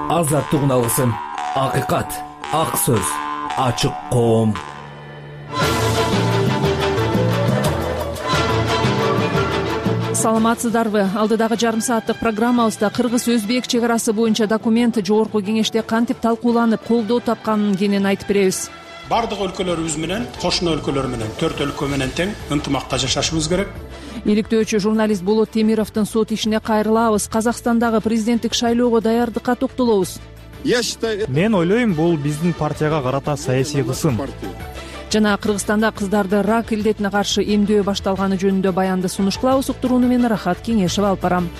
азаттыгын алгысың. Акыйкат, ак сөз, ачык коом. Саламатсыздарбы? Алдыдагы жарым сааттык программабызда Кыргыз-Өзбек чек арасы боюнча документ жогорку кеңеште кантип талкууланып, колдоо тапканын кенен айтып беребиз. Бардык өлкөлөрүбүз менен, кошуна өлкөлөр менен, 4 өлкө менен тең ынтымакта жашашыбыз керек. Иликтөөчү журналист Болот Темировдун сот ишине кайрылабыз. Казакстандагы президенттик шайлоого даярдыкка токтолобуз. Мен ойлойм, бул биздин партияга карата саясий кысым. Жана Кыргызстанда кыздарды рак илдетине каршы эмдөө башталганы жөнүндө баянды сунуш кылабыз. Уктурууну мен Рахат Кеңешев алып барам.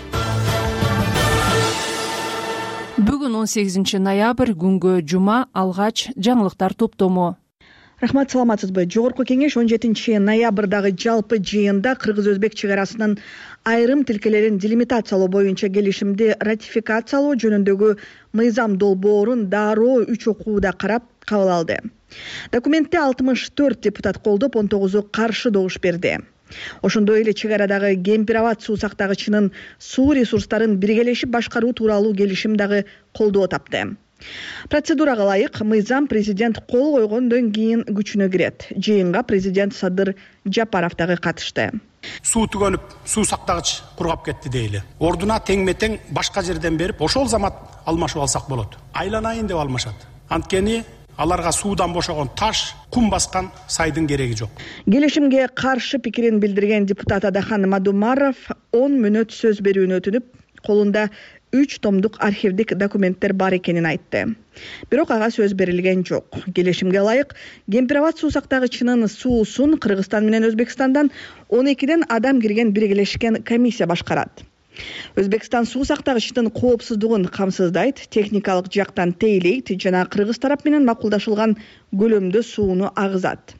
Бүгүн 18 ноябрь, күнгө жума, алгач жаңылыктар топтому. Рахмат, саламатсызбы? Жогорку кеңеш 17 ноябрдагы жалпы жыйында Кыргыз-Өзбек чек арасынын айрым тилкелерин делимитациялоо боюнча келишимди ратификациялоо жөнүндөгү мыйзам долбоорун дароо 3 окууда карап кабыл алды. Документте 64 депутат колдоп, 19 каршы добуш берди. Ошондой эле чек арадагы Кемпир-Абад суу сактагычынын суу ресурстарын биргелешип башкаруу тууралуу келишим дагы колдоо тапты. Процедурага ылайык мыйзам президент кол койгондон кийин күчүнө кирет. Жыйынга президент Садыр Жапаров дагы катышты. Суу түгөнүп, суу сактагыч кургап кетти дейли. Ордуна тең-метең башка жерден берип, ошол замат алмашып алсак болот. Айланайын деп алмашат. Анткени аларга суудан бошогон таш, кум баскан сайдын кереги жок. Келишимге каршы пикирин билдирген депутат Адахан Мадумаров 10 мүнөт сөз берүүнү өтүнүп, колунда 3 томдук архивдик документтер бар экенин айтты. Бирок ага сөз берилген жок. Келишимге ылайык Кемпир-Абад суу сактагычынын суусун Кыргызстан менен Өзбекстандан 12 адам кирген биргелешкен комиссия башкарат. Өзбекстан суу сактагычтын коопсуздугун камсыздайт, техникалык жактан тейлейт жана Кыргыз тарап менен макулдашылган көлөмдө сууну агызат.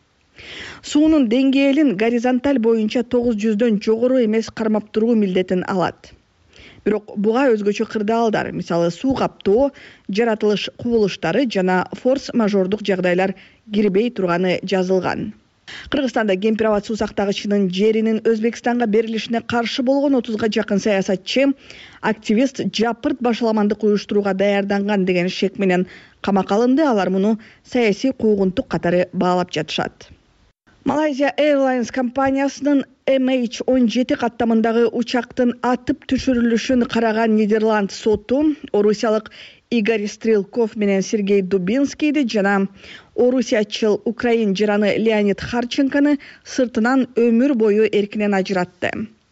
Суунун деңгээлин горизонталь боюнча 900дөн жогору эмес кармап туруу милдетин алат. Бирок буга өзгөчө кырдаалдар, мисалы суу каптоо, жаратылыш кубулуштары жана форс-мажордук жагдайлар кирбей турганы жазылган. Кыргызстанда Кемпир-Абад суу сактагычынын жеринин Өзбекстанга берилишине каршы болгон 30га жакын саясатчы, активист жапырт башаламандык уюштурууга даярданган деген шек менен камакка алынды. Алар муну саясий куугунтук катары баалап жатышат. Malaysia Airlines компаниясынын MH17 каттамындагы учактын атып түшүрүлүшүн караган Нидерланд соту орусиялык Игорь Стрелков менен Сергей Дубинскийди жана орусиячыл украин жараны Леонид Харченконы сыртынан өмүр бою эркинен ажыратты.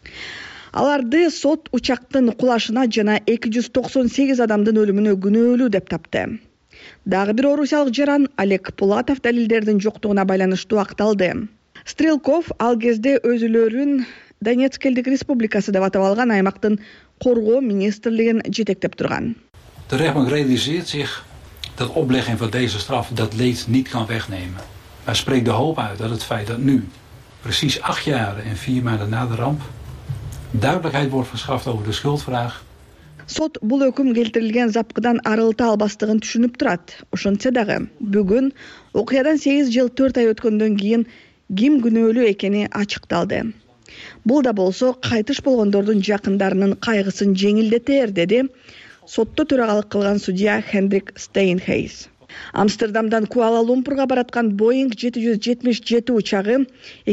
Аларды сот учактын кулашына жана 298 адамдын өлүмүнө күнөөлүү деп тапты. Дагы бир орусиялык жаран Олег Пулатов далилдердин жоктугуна байланыштуу акталды. Стрелков ал кезде өзүлөрүн Донецк элдик республикасы деп атап алган аймактын коргоо министрлигин жетектеп турган. De rechtbank realiseert zich dat oplegging van deze straf dat leed niet kan wegnemen. Maar spreekt de hoop uit dat het feit dat nu, precies 8 jaar en 4 maanden na de ramp, duidelijkheid wordt verschaft over de schuldvraag. Сот бул өкүм келтирилген запкыдан арылта албастыгын түшүнүп турат. Ошентсе дагы бүгүн окуядан 8 жыл 4 ай өткөндөн кийин ким күнөөлүү экени ачыкталды. Бул да болсо кайтыш болгондордун жакындарынын кайгысын жеңилдетер, деди сотто төрагалык кылган судья Хендрик Стейнхейс. Амстердамдан Куала-Лумпурга бараткан Boeing 777 учагы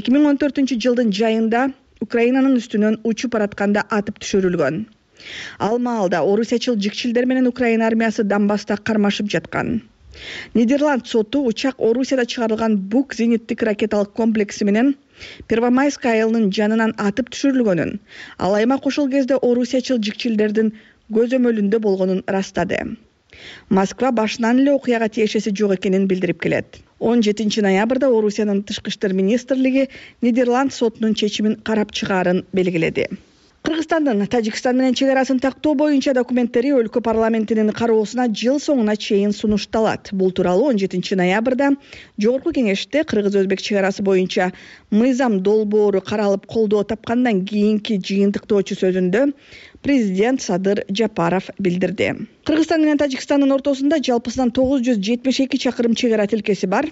2014 жылдын жайында Украинанын үстүнөн учуп баратканда атып түшүрүлгөн. Ал маалда орусиячыл жикчилдер менен Украина армиясы Донбасста кармашып жаткан. Нидерланд соту учак Орусияда чыгарылган Бук зениттик ракеталык комплекси менен Первомайск айылынын жанынан атып түшүрүлгөнүн, ал аймак ошол кезде орусиячыл жикчилдердин көзөмөлүндө болгонун растады. Москва башынан эле окуяга тиешеси жок экенин билдирип келет. 17 ноябрда Орусиянын тышкы иштер министрлиги Нидерланд сотунун чечимин карап чыгаарын белгиледи. Кыргызстандын Тажикстан менен чек арасын тактоо боюнча документтери өлкө парламентинин кароосуна жыл соңуна чейин сунушталат. Бул тууралуу 17 ноябрда Жогорку кеңеште Кыргыз-Өзбек чек арасы боюнча мыйзам долбоору каралып колдоо тапкандан кийинки жыйынтыктоочу сөзүндө президент Садыр Жапаров билдирди. Кыргызстан менен Тажикстандын ортосунда жалпысынан 972 чакырым чек ара тилкеси бар.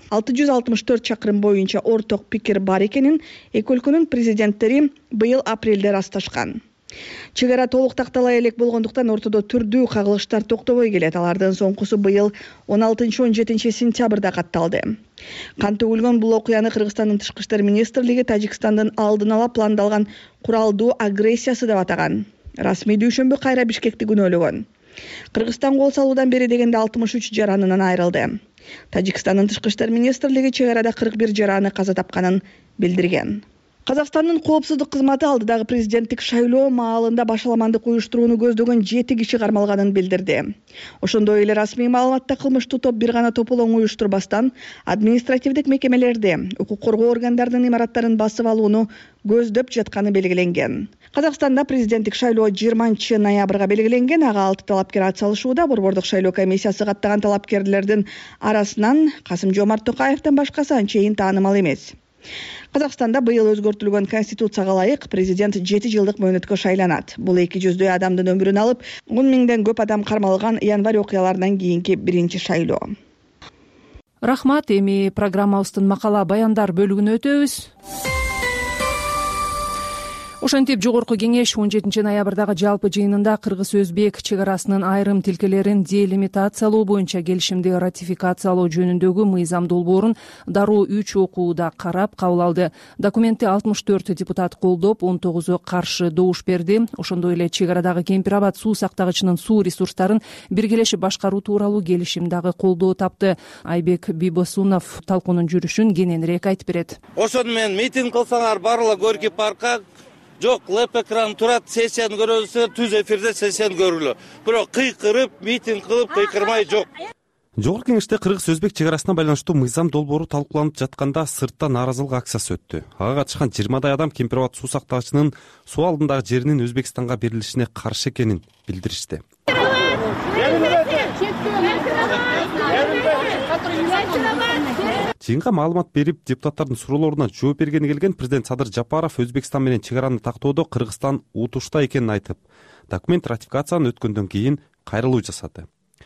664 чакырым боюнча орток пикир бар экенин эки өлкөнүн президенттери быйыл апрелде асташкан. Чек ара толук тактала элек болгондуктан ортодо түрдүү кагылыштар токтобой келет. Алардын соңкусу быйыл 16-17 сентябрда катталды. Кан төгүлгөн бул окуяны Кыргызстандын Тышкы иштер министрлиги Тажикстандын алдын ала пландалган куралдуу агрессиясы деп атаган. Расмий дүйшөмбү кайра Бишкекти күнөөлөгөн. Кыргызстан кол салуудан бери дегенде 63 жаранынан айрылды. Тажикстандын Тышкы иштер министрлиги чек арада 41 жараны каза тапканын билдирген. Казакстандын коопсуздук кызматы алдыдагы президенттик шайлоо маалында башаламандык уюштурууну көздөгөн 7 киши кармалганын билдирди. Ошондой эле расмий маалыматта кылмыштуу топ бир гана тополоң уюштурбастан административдик мекемелерди, укук коргоо органдарынын имараттарын басып алууну көздөп жатканы белгиленген. Казакстанда президенттик шайлоо 20 ноябрга белгиленген. Ага 6 талапкер атсалышууда. Борбордук шайлоо комиссиясы каттаган талапкерлердин арасынан Касым-Жомарт Токаевден башкасы анчейин таанымал эмес. Казакстанда быйыл өзгөртүлгөн конституцияга ылайык президент 7 жылдык мөөнөткө шайланат. Бул 200 адамдын өмүрүн алып, 10 миңден көп адам кармалган январь окуяларынан кийинки биринчи шайлоо. Рахмат. Эми программабыздын макала баяндар бөлүгүнө өтөбүз. Ошентип жогорку кеңеш 17 ноябрдагы жалпы жыйынында кыргыз-өзбек чек арасынын айрым тилкелерин делимитациялоо боюнча келишимди ратификациялоо жөнүндөгү мыйзам долбоорун дароо 3 окууда карап кабыл алды. Документти 64 депутат колдоп, 19 каршы добуш берди. Ошондой эле чек арадагы Кемпир-Абад суу сактагычынын суу ресурстарын биргелешип башкаруу тууралуу келишим дагы колдоо тапты. Айбек Бибосунов талкуунун жүрүшүн кененирээк айтып берет. Ошону менен митинг кылсаңар барлык Горький паркка жок, леп экран турат, сессияны көрөсүңөр, түз эфирде сессияны көргүлө. Бирок кыйкырып, митинг кылып, кыйкырмай жок. Жогорку кеңеште кыргыз-өзбек чек арасына байланыштуу мыйзам долбоору талкууланып жатканда сыртта нааразылык акциясы өттү. Ага катышкан 20 адам Кемпир-Абад суу сактагычынын суу алдындагы жеринин Өзбекстанга берилишине каршы экенин билдиришти. Жыйынга маалымат берип, депутаттардын суроолоруна жооп бергени келген президент Садыр Жапаров Өзбекстан менен чек араны тактоодо Кыргызстан утушта экенин айтып, документ ратификацияны өткөндөн кийин кайрылуу жасады.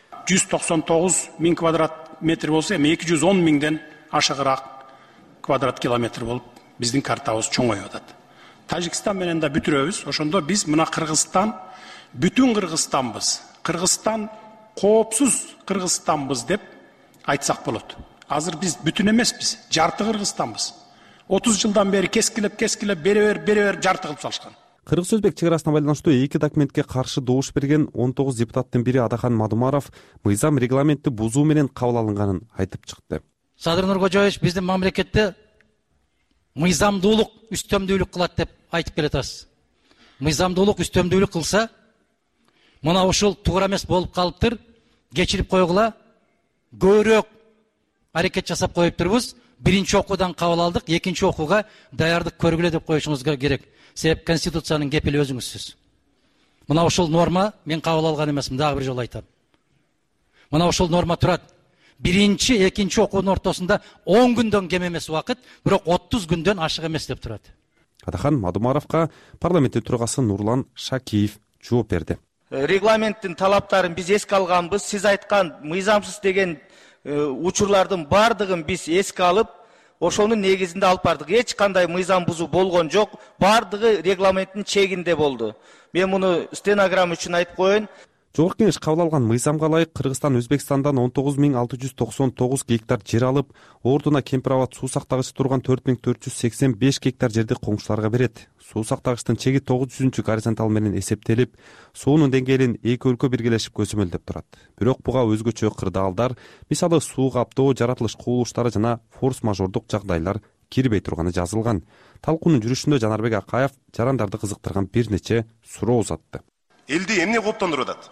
199 миң квадрат метр болсо, эми 210 миңден ашыгыраак квадрат километр болуп, биздин картабыз чоңоюп атат. Тажикстан менен да бүтүрөбүз. Ошондо биз мына Кыргызстан бүтүн Кыргызстанбыз. Кыргызстан коопсуз Кыргызстанбыз деп айтсак болот. Азыр биз бүтүн эмеспиз, жарты Кыргызстанбыз. 30 жылдан бери кескилеп бере жарты кылып салышкан. Кыргыз-өзбек чек арасына байланыштуу 2 документке каршы добуш берген 19 депутаттын бири Адахан Мадумаров мыйзам регламентти бузуу менен кабыл алынганын айтып чыкты. Садыр Нуркожоевич биздин мамлекетте мыйзамдуулук үстөмдүүлүк кылат деп айтып келатасыз. Мыйзамдуулук үстөмдүүлүк кылса, мына ушул туура эмес болуп калыптыр, кечирип койгула, көбүрөөк аракет жасап коюптурбуз. Биринчи окуудан кабыл алдык, экинчи окууга даярдык көргүлө деп коюшуңуз керек. Себеп конституциянын кепили өзүңүзсүз. Мына ушул норма мен кабыл алган эмесмин, дагы бир жолу айтам. Мына ушул норма турат. Биринчи, экинчи окуунун ортосунда 10 күндөн кем эмес убакыт, бирок 30 күндөн ашык эмес деп турат. Адахан Мадумаровго парламенттин төрагасы Нурлан Шакиев жооп берди. Регламенттин талаптарын биз эске алганбыз. Сиз айткан мыйзамсыз деген учурлардын бардыгын биз эске алып, ошонун негизинде алып бардык. Эч кандай мыйзам бузуу болгон жок. Бардыгы регламенттин чегинде болду. Мен муну стенограмма үчүн айтып коеюн. Жогорку кеңеш кабыл алган мыйзамга ылайык Кыргызстан Өзбекстандан 19.699 гектар жер алып, ордуна Кемпир-Абад суу сактагычы турган 4.485 гектар жерди коңшуларга берет. Суу сактагычтын чеги 900 горизонтал менен эсептелип, суунун деңгээлин эки өлкө биргелешип көзөмөлдөп турат. Бирок буга өзгөчө кырдаалдар, мисалы суу каптоо, жаратылыш кубулуштары жана форс-мажордук жагдайлар кирбей турганы жазылган. Талкуунун жүрүшүндө Жанарбек Акаев жарандарды кызыктырган бир нече суроо узатты. Элди эмне кооптондуруп атат?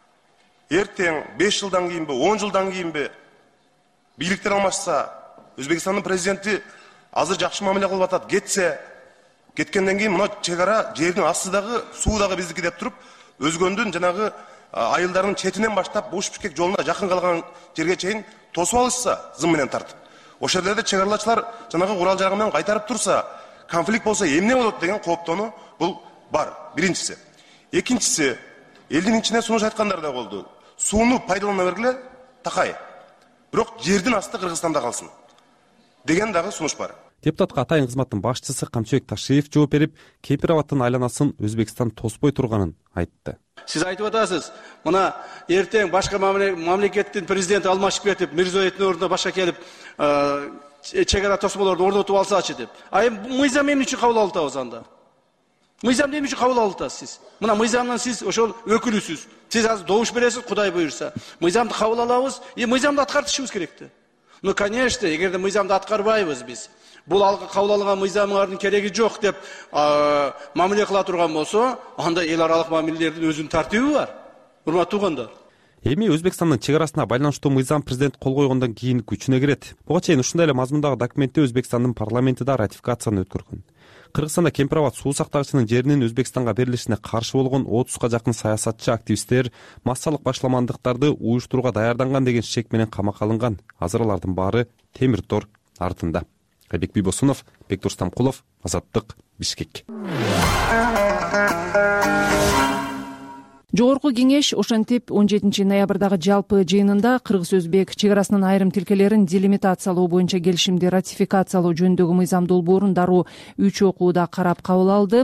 Эртең 5 жылдан кийинби, 10 жылдан кийинби бийликтер алмашса, Өзбекстандын президенти азыр жакшы мамиле кылып атат, кеткенден кийин мына чек ара жердин астыдагы суу дагы биздики деп туруп, өзгөндүн жанагы айылдардын четинен баштап Буш-Бишкек жолуна жакын калган жерге чейин тосуп алышса, зым менен тартып. Ошол жерде чек аралачылар жанагы курал жарак менен кайтарып турса, конфликт болсо эмне болот деген кооптонуу бул бар. Биринчиси. Экинчиси, элдин ичине сунуш айткандар да болду. Сууну пайдалана бергиле, такай. Бирок жердин асты Кыргызстанда калсын деген дагы сунуш бар. депутатка атайын кызматтын башчысы Камчыбек Ташиев жооп берип, Кемпир абадтын айланасын Өзбекстан тоспой турганын айтты. Siz aytып атасыз, мына эртең башка мамлекеттин президенти алмашып кетип, Мирзоевдин ордуна башка келип, чек ара тосмолорду орнотуп алсачы деп. Мыйзам эмне үчүн кабыл алып атабыз анда? Мыйзамды эмне үчүн кабыл алып атасыз сиз? Мына мыйзамдан сиз ошол өкүлүсүз. Сиз азыр добуш бересиз, Кудай буйрса. Мыйзамды кабыл алабыз, мыйзамды аткартышыбыз керекти. Ну, конечно, эгерде мыйзамды аткарбайбыз биз, бул кабыл алынган мыйзамдардын кереги жок деп мамиле кыла турган болсо, анда эл аралык мамилелердин өзүнүн тартиби бар. Урматтуу туугандар. Эми Өзбекстандын чек арасына байланыштуу мыйзам президент кол койгондон кийин күчүнө кирет. Буга чейин ушундай эле мазмундагы документти Өзбекстандын парламенти да ратификацияны өткөргөн. Кыргызстанда Кемпир абад суу сактагычынын жеринин Өзбекстанга берилишине каршы болгон 30га жакын саясатчы активисттер массалык башламандыктарды уюштурууга даярданган деген шек менен камакка алынган. Азыр алардын баары темир тор артында. Айбек Бийбосунов, Бектур Стамкулов, Азаттык, Бишкек. Жогорку кеңеш ошентип 17 ноябрдагы жалпы жыйынында кыргыз-өзбек чек арасынын айрым тилкелерин делимитациялоо боюнча келишимди ратификациялоо жөнүндөгү мыйзам долбоорун дароо 3 окууда карап кабыл алды.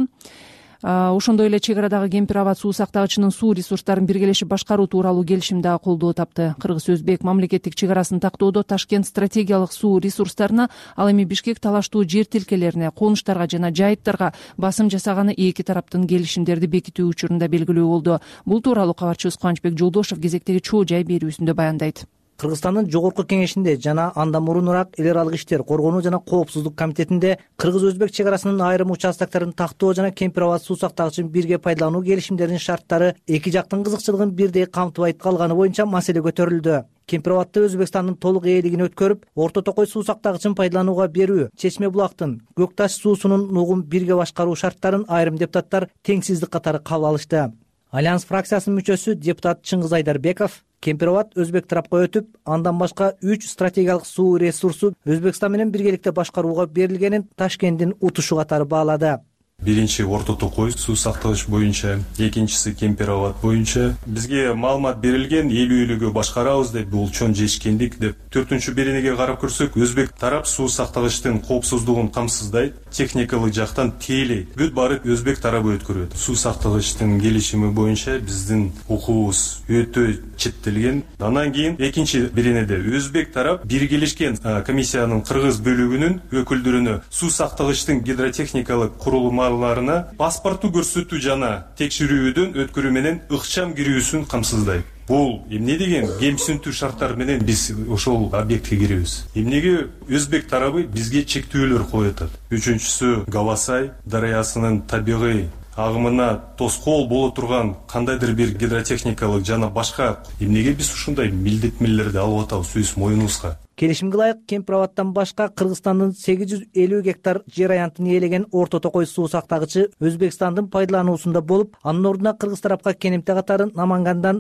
Ошондой эле чек арадагы Кемпир абад суу сактагычынын суу ресурстарын биргелешип башкаруу тууралуу келишим да колдоо тапты. Кыргыз-өзбек мамлекеттик чек арасын тактоодо Ташкент стратегиялык суу ресурстарына, ал эми Бишкек талаштуу жер тилкелерине, конуштарга жана жайыттарга басым жасаганы эки тараптын келишимдерди бекитүү учурунда белгилүү болду. Бул тууралуу кабарчыбыз Кубанычбек Жолдошов кезектеги чоо жай берүүсүндө баяндайт. Кыргызстандын жогорку кеңешинде жана андан мурунураак эл аралык иштер, коргонуу жана коопсуздук комитетинде кыргыз-өзбек чек арасынын айрым участокторун тактоо жана Кемпир абад суу сактагычын бирге пайдалануу келишимдеринин шарттары эки жактын кызыкчылыгын бирдей камтыбай калганы боюнча маселе көтөрүлдү. Кемпир абадты Өзбекстандын толук ээлигин өткөрүп, Орто Токой суу сактагычын пайдаланууга берүү, Чечме булактын, Көк Таш суусунун нугун бирге башкаруу шарттарын айрым депутаттар теңсиздик катары кабыл алышты. Альянс фракциясынын мүчөсү депутат Чыңгыз Айдарбеков Кемпир абад өзбек тарапка өтүп, андан башка 3 стратегиялык суу ресурсу Өзбекстан менен биргеликте башкарууга берилгенин Ташкенттин утушу катары баалады. Биринчи Орто Токой суу сактагыч боюнча, экинчиси Кемпир абад боюнча бизге маалымат берилген, eelүүлүгү башкарабыз деп, бул чоң жетишкендик деп. 4-беренеге карап көрсөк, өзбек тарап суу сактагычтын коопсуздугун камсыздайт, техникалык жактан тейлейт. Бүт барып өзбек тарабы өткөрөт. Суу сактагычтын келишими боюнча биздин укугубуз өтө четтелген. Андан кийин экинчи беренеде өзбек тарап биргелешкен комиссиянын кыргыз бөлүгүнүн өкүлдөрүнө суу сактагычтын гидротехникалык курулмаларына паспорту көрсөтүү жана текшерүүдөн өткөрүү менен ыкчам кирүүсүн камсыздайт. Бул эмне деген кемсинтүү шарттар менен биз ошол объектке киребиз. Эмнеге өзбек тарабы бизге чектөөлөр коюп атат. Үчүнчүсү Гавасай дарыясынын табигый агымына тоскоол боло турган кандайдыр бир гидротехникалык жана башка эмнеге биз ушундай милдеттмелерди алып атабыз өз моюнубузга. Келишимге ылайык Кемпир абадтан башка Кыргызстандын 850 гектар жер аянтын ээлеген Орто Токой суу сактагычы Өзбекстандын пайдалануусунда болуп, анын ордуна кыргыз тарапка кенемте катары Намангандан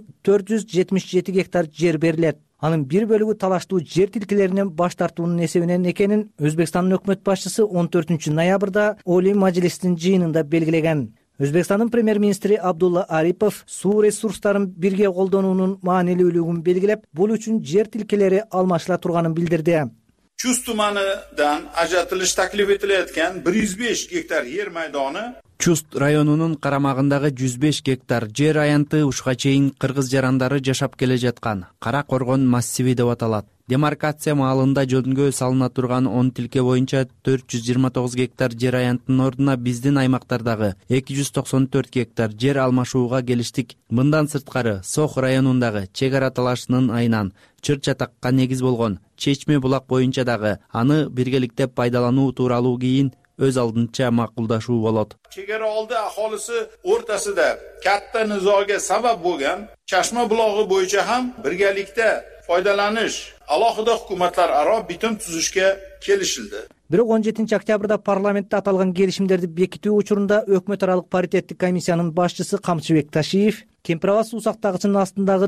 477 гектар жер берилет. Анын бир бөлүгү талаштуу жер тилкелеринен баш тартуунун эсебинен экенин Өзбекстандын өкмөт башчысы 14 ноябрда Олий Мажлистин жыйынында белгилеген. Өзбекстандын премьер-министри Абдулла Арипов суу ресурстарын бирге колдонуунун маанилүүлүгүн белгилеп, бул үчүн жер тилкелери алмашыла турганын билдирди. Chust tumanidan ajratilish taklif etilayotgan 105 gektar yer maydoni Чуст районунун карамагындагы 105 гектар жер аянты ушка чейин кыргыз жарандары жашап келе жаткан Кара Коргон массиви деп аталат. Демаркация маалында жөнгө салына турган 10 тилке боюнча 429 гектар жер аянтынын ордуна биздин аймактардагы 294 гектар жер алмашууга келиштик. Мындан сырткары Сох районундагы чек ара талашынын айынан чыр чатакка негиз болгон Чечме булак боюнча дагы аны биргеликте пайдалануу тууралуу кийин өз алдынча макулдашуу болот. Chegara oldi aholisi o'rtasida katta nizoga sabab bo'lgan Chashma bulog'i bo'yicha ham birgalikda foydalanish alohida hukumatlararo bitim tuzishga kelishildi. Бирок 17 октябрда парламентте аталган келишимдерди бекитүү учурунда өкмөт аралык паритеттик комиссиянын башчысы Камчыбек Ташиев Кемпир абад суу сактагычынын астындагы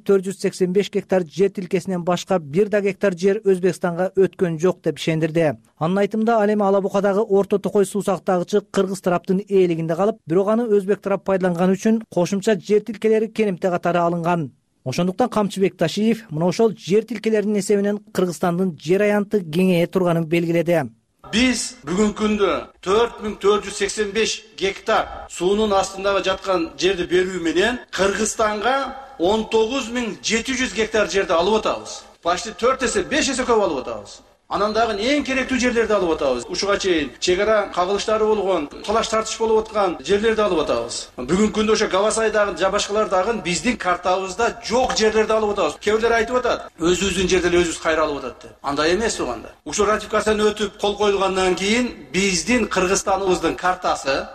4485 гектар жер тилкесинен башка бир да гектар жер Өзбекстанга өткөн жок деп ишендирди. Анын айтымында ал эми Ала Букадагы Орто Токой суу сактагычы кыргыз тараптын ээлигинде калып, бирок аны өзбек тарап пайдаланган үчүн кошумча жер тилкелери кенемте катары алынган. Ошондуктан Камчыбек Ташиев мына ошол жер тилкелеринин эсебинен Кыргызстандын жер аянты кеңейе турганын белгиледи. Биз бүгүнкү күндө 4485 гектар суунун астында жаткан жерди берүү менен Кыргызстанга 19700 гектар жерди алып атабыз. Почти 4 эсе, 5 эсе көп алып атабыз. Анан дагы эң керектүү жерлерди алып атабыз. Ушуга чейин чек ара кагылыштары болгон, талаш тартыш болуп аткан жерлерди алып атабыз. Бүгүнкү күндө ошо Гавасай дагы, жабашкалар дагы биздин картабызда жок жерлерди алып атабыз. Кээ бирлер айтып атат, өзүбүздүн жерди эле өзүбүз кайра алып атат деп. Андай эмес бул анда. Ушул ратификацияны өтүп кол коюлгандан кийин биздин Кыргызстаныбыздын картасы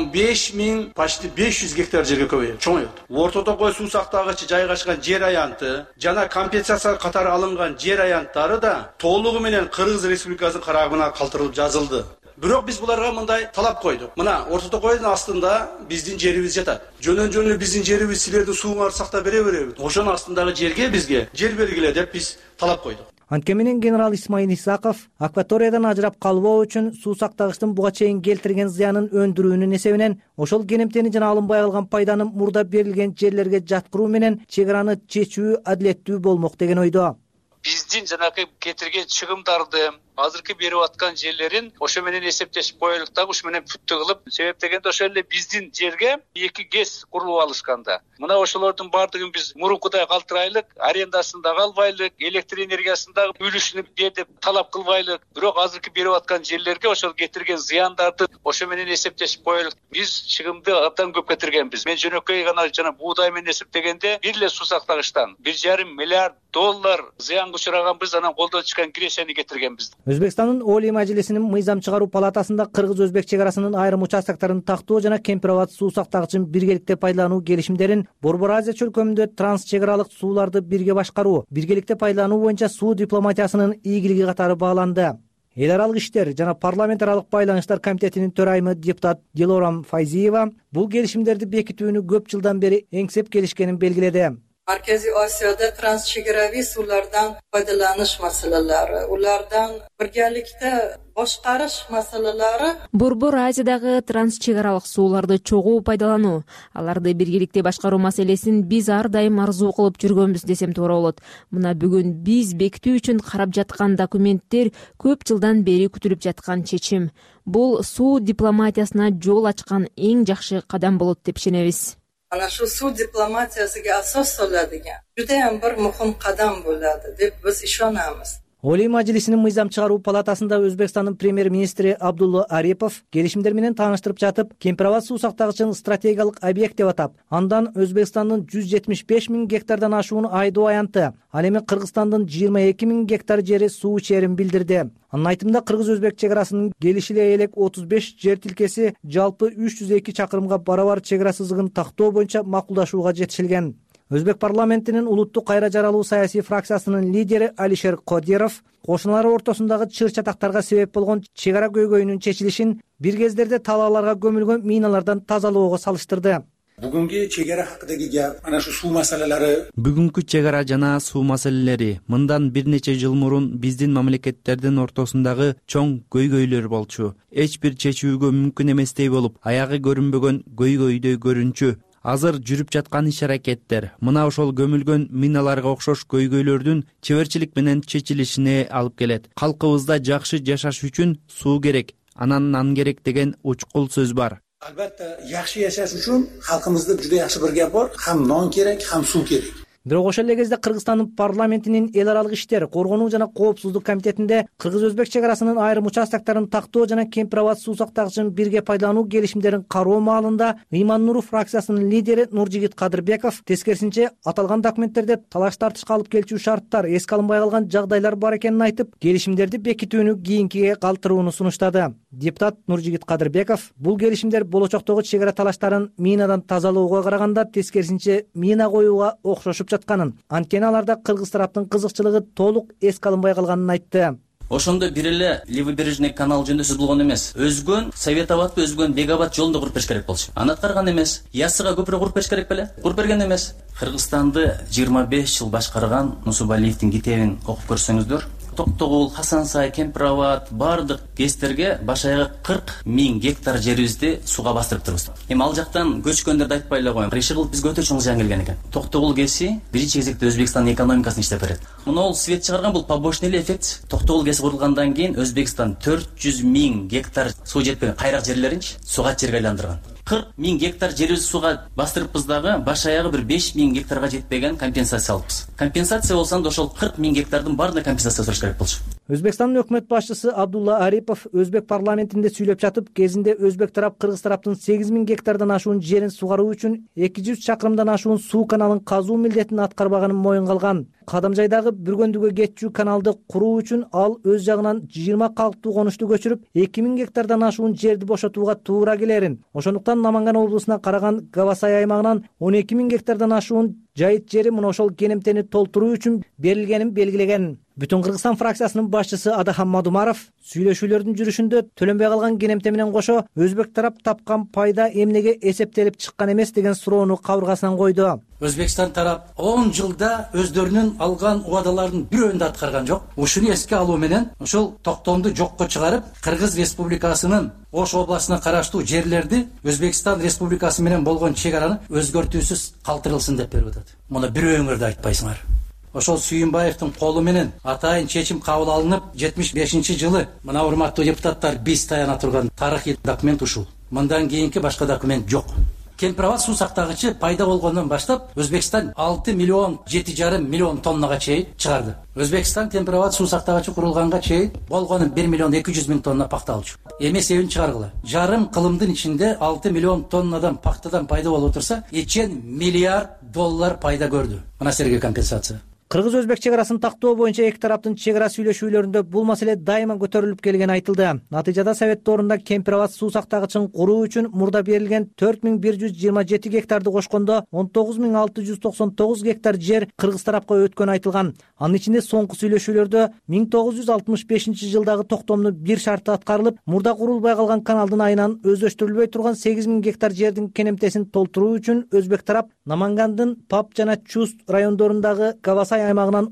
15000 почти 500 гектар жерге көбөйөт, чоңойот. Орто Токой суу сактагычы жайгашкан жер аянты жана компенсация катары алынган жер аянттары да толугу менен Кыргыз Республикасынын карагына калтырылып жазылды. Бирок биз буларга мындай талап койдук. Мына Орто Токойдун астында биздин жерибиз жатат. Жөнөн биздин жерибиз силердин сууңарды сактап бере беребиз. Ошонун астындагы жерге бизге жер бергиле деп биз талап койдук. Анткени менен генерал Исмаил Исаков акваториядан ажырап калбоо үчүн суу сактагычтын буга чейин келтирген зыянын өндүрүүнүн эсебинен ошол кенемтени жана алынбай калган пайданы мурда берилген жерлерге жаткыруу менен чек араны чечүү адилеттүү болмок деген ойдо. Биздин жанакы кетирген чыгымдарды азыркы берип аткан жерлерин ошо менен эсептешип коелук да, ушу менен бүттү кылып, себеп дегенде ошол эле биздин жерге 2 ГЭС курулуп алышканда. Мына ошолордун бардыгын биз мурункудай калтырайлык, арендасын дагы албайлык, электр энергиясын дагы үлүшүн бер деп талап кылбайлык. Бирок азыркы берип аткан жерлерге ошол кетирген зыяндарды ошо менен эсептешип коелук. Биз чыгымды абдан көп кетиргенбиз. Мен жөнөкөй гана жана буудай менен эсептегенде бир эле суу сактагычтан 1,5 миллиард доллар зыянга учураганбыз, анан колдон чыккан киресени кетиргенбиз. Өзбекстандын Олий Мажлисинин мыйзам чыгаруу палатасында кыргыз-өзбек чек арасынын айрым участактарын тактоо жана Кемпир-Абад суу сактагычын биргеликте пайдалануу келишимдерин Борбор Азия чөлкөмүндө транс чек аралык сууларды бирге башкаруу, биргеликте пайдалануу боюнча суу дипломатиясынын ийгилиги катары бааланды. Эл аралык иштер жана парламент аралык байланыштар комитетинин төрайымы депутат Дилорам Файзиева бул келишимдерди бекитүүнү көп жылдан бери эңсеп келишкенин белгиледи. Markaziy Osiyoda transchegaraviy suvlardan foydalanish masalalari, ulardan birgalikda boshqarish masalalari. Борбор Азиядагы трансчегаралык сууларды чогуу пайдалануу, аларды биргеликте башкаруу маселесин биз ар дайым арзуу кылып жүргөнбүз десем туура болот. Мына бүгүн биз бекитүү үчүн карап жаткан документтер көп жылдан бери күтүлүп жаткан чечим. Бул суу дипломатиясына жол ачкан эң жакшы кадам болот деп ишенебиз. Ana shu suv diplomatiyasiga asos soladigan juda ham bir muhim qadam bo'ladi deb biz ishonamiz. Олий Мажлисинин мыйзам чыгаруу палатасында Өзбекстандын премьер-министри Абдулла Арипов келишимдер менен тааныштырып жатып, Кемпир-Абад суу сактагычын стратегиялык объект деп атап, андан Өзбекстандын 175 000 гектардан ашуун айдоо аянты, ал эми Кыргызстандын 22 000 гектар жери суу ичерин билдирди. Анын айтымында кыргыз-өзбек чек арасынын келишиле элек 35 жер тилкеси жалпы 302 чакырымга барабар чек ара сызыгын тактоо боюнча макулдашууга жетишилген. Өзбек парламентинин улуттук кайра жаралуу саясий фракциясынын лидери Алишер Кодиров кошуналар ортосундагы чыр чатактарга себеп болгон чек ара көйгөйүнүн чечилишин бир кездерде талааларга көмүлгөн миналардан тазалоого салыштырды. Бүгүнкү чек ара хакындагы гап ana shu suv masalalari. Бүгүнкү чек ара жана суу маселелери мындан бир нече жыл мурун биздин мамлекеттердин ортосундагы чоң көйгөйлөр болчу. Эч бир чечүүгө мүмкүн эместей болуп, аягы көрүнбөгөн көйгөйдөй көрүнчү. Азыр жүрүп жаткан иш-аракеттер мына ошол көмүлгөн миналарга окшош көйгөйлөрдүн чеберчилик менен чечилишине алып келет. Калкыбызда жакшы жашаш үчүн суу керек, анан нан керек деген учкул сөз бар. Albatta, yaxshi yashash uchun xalqimizda juda yaxshi bir gap bor, ham non kerak, ham suv kerak. Бирок ошол эле кезде Кыргызстандын парламентинин эл аралык иштер, коргонуу жана коопсуздук комитетинде кыргыз-өзбек чек арасынын айрым участактарын тактоо жана Кемпир-Абад суу сактагычын бирге пайдалануу келишимдерин кароо маалында Ыйман Нуров фракциясынын лидери Нуржигит Кадырбеков тескерисинче аталган документтерде талаш тартышка алып келчү шарттар эске алынбай калган жагдайлар бар экенин айтып, келишимдерди бекитүүнү кийинкиге калтырууну сунуштады. Депутат Нуржигит Кадырбеков бул келишимдер болочоктогу чек ара талаштарын минадан тазалоого караганда тескерисинче мина коюуга окшошуп жатканын, анткени аларда кыргыз тараптын кызыкчылыгы толук эске алынбай калганын айтты. Ошондо бир эле левобережный канал жөндөсүз болгон эмес. Өзгөн Совет Абадты, өзгөн Бегабад жолунда куруп бериш керек болчу. Аны аткарган эмес. Яссыга көпүрө куруп бериш керек беле? Куруп берген эмес. Кыргызстанды 25 жыл башкарган Нусубалиевдин китебин окуп көрсөңүздөр, Токтогул, Хасан Сай, Кемпир Абад баардык ГЭСтерге баш аягы 40 000 гектар жерибизди сууга бастырып турбуз. Эми ал жактан көчкөндөрдү айтпай эле коеюн. Иши кылып бизге өтө чоң зыян келген экен. Токтогул ГЭСи биринчи кезекте Өзбекстандын экономикасын иштеп берет. Мына свет чыгарган бул побочный эффект. Токтогул ГЭСи курулгандан кийин Өзбекстан 400 000 гектар суу жетпеген кайрак жерлеринчи сууга жерге айландырган. 40 000 гектар жерибизди сууга бастырыппыз дагы баш аягы бир 5 000 гектарга жетпеген компенсация алыппыз. Компенсация болсо анда ошол 40 000 гектардын баарына компенсация сураш керек болчу. Өзбекстандын өкмөт башчысы Абдулла Арипов Өзбек парламентинде сүйлөп жатып, кезинде Өзбек тарап Кыргыз тараптын 8 000 гектардан ашуун жерин сугаруу үчүн 200 чакырымдан ашуун суу каналын казуу милдетин аткарбаганын моюнга алган. Кадамжайдагы Бүргөндүгө кетчү каналды куруу үчүн ал өз жагынан 20 калктуу конушту көчүрүп 2000 гектардан ашуун жерди бошотууга туура келерин. Ошондуктан Наманган облусуна караган Гавасай аймагынан 12 000 гектардан ашуун жайыт жери мына ошол кенемтени толтуруу үчүн берилгенин белгилеген. Бүтүн Кыргызстан фракциясынын башчысы Адахан Мадумаров сүйлөшүүлөрдүн жүрүшүндө төлөнбөй калган кенемте менен кошо Өзбек тарап тапкан пайда эмнеге эсептелип чыккан эмес деген суроону кабыргасынан койду. Өзбекстан тарап 10 жылда өздөрүнүн алган убадаларын бирөөнү да аткарган жок. Ушуну эске алуу менен ушул токтомду жокко чыгарып, Кыргыз Республикасынын Ош областына караштуу жерлерди Өзбекстан Республикасы менен болгон чек араны өзгөртүүсүз калтырылсын деп берип атат. Муну бирөөңөр да айтпайсыңар. Ошол Сүйүнбаевдин колу менен атайын чечим кабыл алынып, 75-жылы мына урматтуу депутаттар биз таяна турган тарыхый документ ушул. Мындан кийинки башка документ жок. Кемпир Абад суу сактагычы пайда болгондон баштап Өзбекстан 6 миллион 7,5 миллион тоннага чейин чыгарды. Өзбекстан Кемпир Абад суу сактагычы курулганга чейин болгону 1 миллион 200 миң тонна пахта алчу. Эми себебин чыгаргыла. Жарым кылымдын ичинде 6 миллион тоннадан пахтадан пайда болуп турса, 2 миллиард доллар пайда көрдү. Мына силерге компенсация. Кыргыз-Өзбек чек арасын тактоо боюнча эки тараптын чек ара сүйлөшүүлөрүндө бул маселе дайыма көтөрүлүп келгени айтылды. Натыйжада Совет доорунда Кемпир Абад суу сактагычын куруу үчүн мурда берилген 4127 гектарды кошкондо 19699 гектар жер Кыргыз тарапка өткөнү айтылган. Анын ичинде соңку сүйлөшүүлөрдө 1965-жылдагы токтомдун бир шарты аткарылып, мурда курулбай калган каналдын айынан өздөштүрүлбөй турган 8000 гектар жердин кенемтесин толтуруу үчүн Өзбек тарап Намангандын Пап жана Чуст райондорундагы Гавасай аймагынан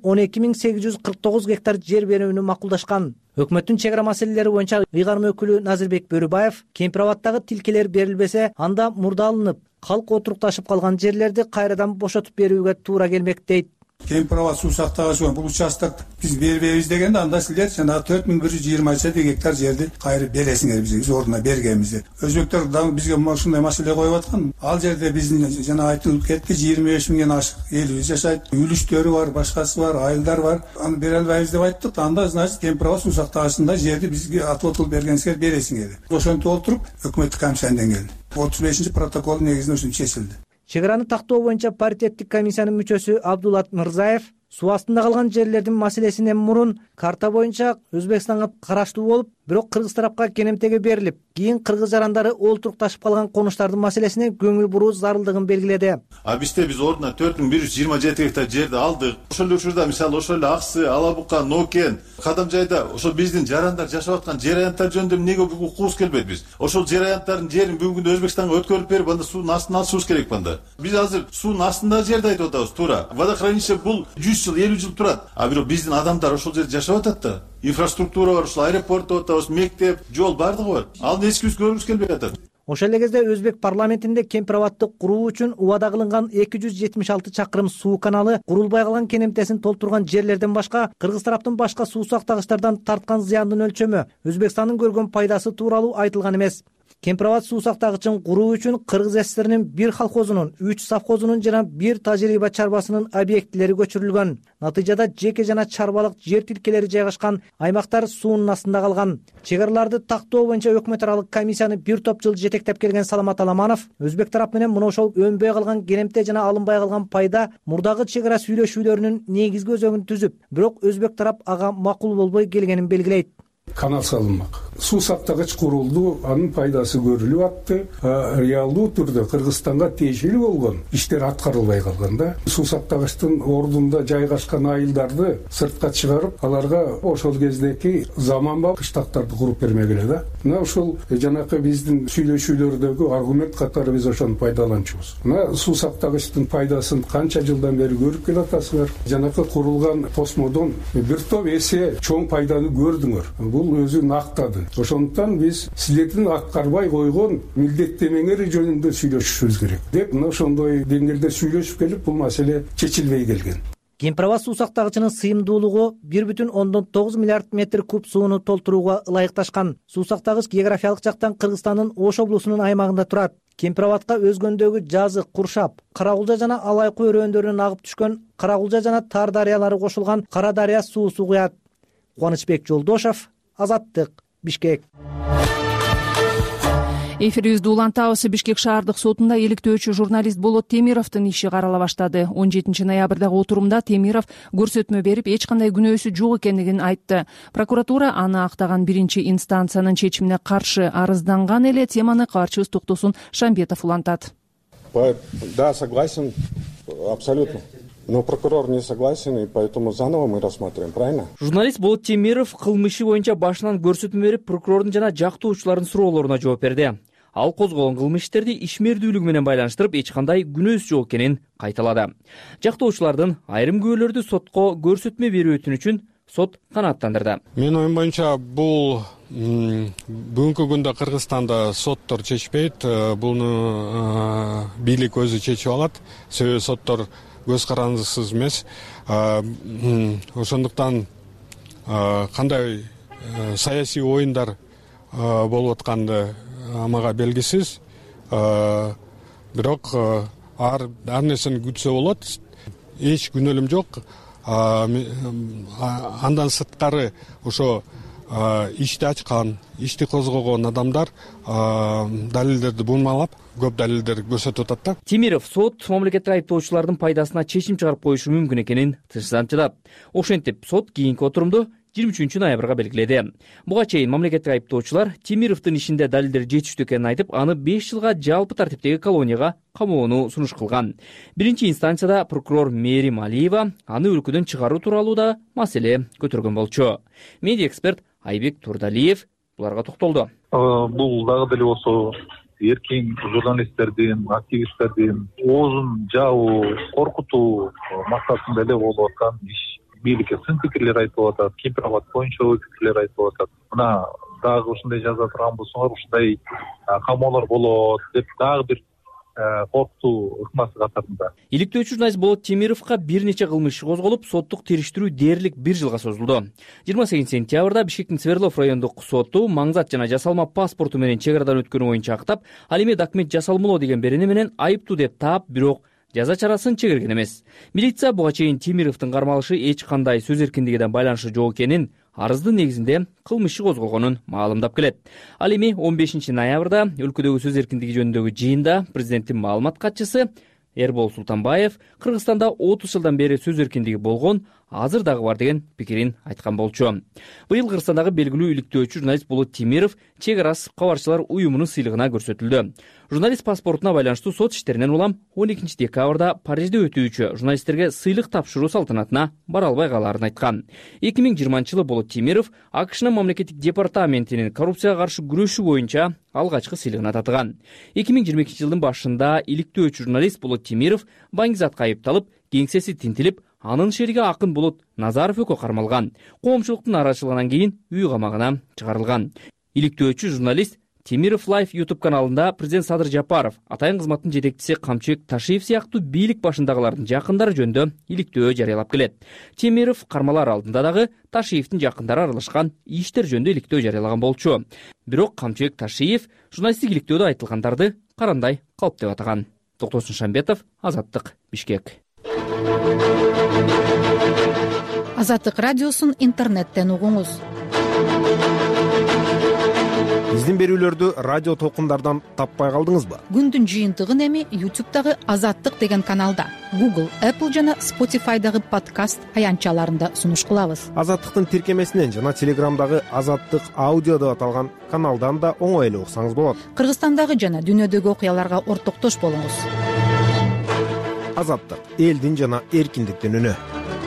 12849 гектар жер берүүнү макулдашкан. Өкмөттүн чек ара маселелери боюнча ыйгарым өкүлү Назырбек Бөрүбаев Кемпир Абадтагы тилкелер берилбесе, анда мурда алынып, калк отурукташып калган жерлерди кайрадан бошотуп берүүгө туура келмек дейт. Кемпир Абад суу сактагычы бул участок биз бербейбиз дегенде анда силер жанагы 4127 гектар жерди кайрып бересиңер бизге, биз ордуна бергенбиз. Өзбектер дагы бизге ушундай маселе коюп аткан. Ал жерде биздин жана айтылып кетти 25 миңден ашык элибиз жашайт, үлүштөрү бар, башкасы бар, айылдар бар. Аны бере албайбыз деп айттык. Анда значит Кемпир Абад суу сактагычында жерди бизге отвод бергенсиңер бересиңер. Ошентип олтуруп өкмөттүк комиссиядан келди. 35-протокол негизинде ушинтип чечилди. Чек араны тактоо боюнча паритеттик комиссиянын мүчөсү Абдулат Мырзаев суу астында калган жерлердин маселесинен мурун карта боюнча Өзбекстанга караштуу болуп, бирок Кыргыз тарапка кенемтеге берилип, кийин кыргыз жарандары олтурукташып калган конуштардын маселесине көңүл буруу зарылдыгын белгиледи. Биз ордуна 4127 гектар жерди алдык. Ошол учурда мисалы ошол эле Аксы, Алабука, Нокен, Кадамжайда ошол биздин жарандар жашап аткан жер аянттар жөнүндө эмнеге укуубуз келбейт биз? Ошол жер аянттардын жерин бүгүнкү күндө Өзбекстанга өткөрүп берип, анда суунун астына алышыбыз керек банда. Биз азыр суунун астындагы жерди айтып атабыз, туура. Водохранилище бул 100 жыл, 50 жыл турат. Бирок биздин адамдар ошол жерде жашап атат да. Инфраструктура бар, ошол аэропорт бар, мектеп, жол бардыгы бар. Ал эч көргүбүз келбей атат. Ошол эле кезде Өзбек парламентинде Кемпир Абадты куруу үчүн убада кылынган 276 чакырым суу каналы курулбай калган кенемтесин толтурган жерлерден башка Кыргыз тараптын башка суу сактагычтардан тарткан зыяндын өлчөмү, Өзбекстандын көргөн пайдасы тууралуу айтылган эмес. Кемпир Абад суу сактагычын куруу үчүн Кыргыз СССРнин 1 колхозунун, 3 совхозунун жана 1 тажрыйба чарбасынын объектилери көчүрүлгөн. Натыйжада жеке жана чарбалык жер тилкелери жайгашкан аймактар суунун астында калган. Чек араларды тактоо боюнча өкмөт аралык комиссияны бир топ жыл жетектеп келген Саламат Аламанов Өзбек тарап менен мына ошол өнбөй калган кенемте жана алынбай калган пайда мурдагы чек ара сүйлөшүүлөрүнүн негизги өзөгүн түзүп, бирок Өзбек тарап ага макул болбой келгенин белгилейт. Канал салынмак. суу сактагыч курулду, анын пайдасы көрүлүп атты. Реалдуу түрдө Кыргызстанга тиешелүү болгон иштер аткарылбай калган да. Суу сактагычтын ордунда жайгашкан айылдарды сыртка чыгарып, аларга ошол кездеки заманбап кыштактарды куруп бермегиле да. Мына ушул жанакы биздин сүйлөшүүлөрдөгү аргумент катары биз ошону пайдаланчубуз. Мына суу сактагычтын пайдасын канча жылдан бери көрүп келатасыңар. Жанакы курулган тосмодон бир топ эсе чоң пайданы көрдүңөр. Бул өзүн актады. Ошондуктан биз силердин аткарбай койгон милдеттемеңер жөнүндө сүйлөшүшүбүз керек деп мына ошондой деңгээлде сүйлөшүп келип бул маселе чечилбей келген. Кемпир аба суу сактагычынын сыйымдуулугу 1,9 миллиард метр куб сууну толтурууга ылайыкташкан. Суу сактагыч географиялык жактан Кыргызстандын Ош облусунун аймагында турат. Кемпир абадка өзгөндөгү Жазык, Куршап, Карагулжа жана Алайкы өрөөндөрүнөн агып түшкөн Карагулжа жана Тар дарыялары кошулган Кара дарыя суусу куят. Кубанычбек Жолдошов, Азаттык, Бишкек. Эфирибизди улантабыз. Бишкек шаардык сотунда иликтөөчү журналист Болот Темировдун иши карала баштады. 17 ноябрдагы отурумда Темиров көрсөтмө берип, эч кандай күнөөсү жок экендигин айтты. Прокуратура аны актаган биринчи инстанциянын чечимине каршы арызданган эле. Теманы каарчыбыз Токтосун Шамбетов улантат. Да, согласен, абсолютно. Но прокурор не согласен, и поэтому заново мы рассматриваем, правильно? Журналист Болот Темиров кылмыш иши боюнча башынан көрсөтмө берип, прокурордун жана жактоочулардын суроолоруна жооп берди. Ал козголгон кылмыш иштерди ишмердүүлүгү менен байланыштырып, эч кандай күнөөсү жок экенин кайталады. Жактоочулардын айрым күбөлөрдү сотко көрсөтмө берүү үчүн сот канааттандырды. Менин оюм боюнча бул бүгүнкү күндө Кыргызстанда соттор чечпейт, буну бийлик өзү чечип алат. Себеби соттор көз карандысыз эмес. Ошондуктан кандай саясий оюндар болуп атканды мага белгисиз. Бирок ар нерсени күтсө болот. Эч күнөөлүм жок. Андан сырткары ошо ишти ачкан, ишти козгогон адамдар далилдерди бурмалап, көп далилдер көрсөтүп атат да. Темиров сот мамлекеттик айыптоочулардын пайдасына чечим чыгарып коюшу мүмкүн экенин тынчсыздантат. Ошентип сот кийинки отурумду 23 ноябрга белгиледи. Буга чейин мамлекеттик айыптоочулар Темировдун ишинде далилдер жетиштүү экенин айтып, аны 5 жылга жалпы тартиптеги колонияга камоону сунуш кылган. Биринчи инстанцияда прокурор Мээрим Алиева аны өлкөдөн чыгаруу тууралуу да маселе көтөргөн болчу. Медиа эксперт Айбек Турдалиев буларга токтолду. Бул дагы деле болсо эркин журналисттердин, активисттердин оозун жаабуу, коркутуу максатында эле болуп аткан иш. Бийликке сын пикирлер айтылып атат, Кемпир абад боюнча ой пикирлер айтылып атат. Мына дагы ушундай жаза турган болсоңор, ушундай камоолор болот деп дагы бир коркутуу ыкмасы катарында. Иликтөөчү журналист Болот Темировго бир нече кылмыш иши козголуп, соттук териштирүү дээрлик 1 жылга созулду. 28 сентябрда Бишкектин Свердлов райондук соту маңзат жана жасалма паспорту менен чек арадан өткөнү боюнча актап, ал эми документ жасалмалоо деген берени менен айыптуу деп таап, бирок жаза чарасын чегерген эмес. Милиция буга чейин Темировдун кармалышы эч кандай сөз эркиндигине байланышы жок экенин, арыздын негизинде кылмыш иши козголгонун маалымдап келет. Ал эми 15 ноябрда өлкөдөгү сөз эркиндиги жөнүндөгү жыйында президенттин маалымат катчысы Эрбол Султанбаев Кыргызстанда 30 жылдан бери сөз эркиндиги болгон, азыр дагы бар деген пикирин айткан болчу. Быйыл Кыргызстандагы белгилүү иликтөөчү журналист Болот Темиров чек ара кабарчылар уюмунун сыйлыгына көрсөтүлдү. Журналист паспортуна байланыштуу сот иштеринен улам 12 декабрда Парижде өтүүчү журналисттерге сыйлык тапшыруу салтанатына бара албай калаарын айткан. 2020 жылы Болот Темиров АКШнын мамлекеттик департаментинин коррупцияга каршы күрөшүү боюнча алгачкы сыйлыгына татыган. 2022 жылдын башында иликтөөчү журналист Болот Темиров баңгизатка айыпталып, кеңсеси тинтилип, анын шериги Акын Болот Назаров экөө кармалган. Коомчулуктун нараачылыгынан кийин үй камагына чыгарылган. Иликтөөчү журналист Темиров Лайф YouTube каналында президент Садыр Жапаров, атайын кызматтын жетекчиси Камчыбек Ташиев сыяктуу бийлик башындагылардын жакындары жөнүндө иликтөө жарыялап келет. Темиров кармалар алдында дагы Ташиевдин жакындары аралашкан иштер жөнүндө иликтөө жарыялаган болчу. Бирок Камчыбек Ташиев журналисттик иликтөөдө айтылгандарды карандай калп деп атаган. Токтосун Шамбетов, Азаттык, Бишкек. Азаттык радиосун интернеттен угуңуз. биздин берүүлөрдү радио толкундардан таппай калдыңызбы? Күндүн жыйынтыгын эми YouTube'дагы Азаттык деген каналда, Google, Apple жана Spotify'дагы подкаст аянтчаларында сунуш кылабыз. Азаттыктын тиркемесинен жана Телеграмдагы Азаттык аудио деп аталган каналдан да оңой эле уксаңыз болот. Кыргызстандагы жана дүйнөдөгү окуяларга ортоктош болуңуз. Азаттык — элдин жана эркиндиктин үнү.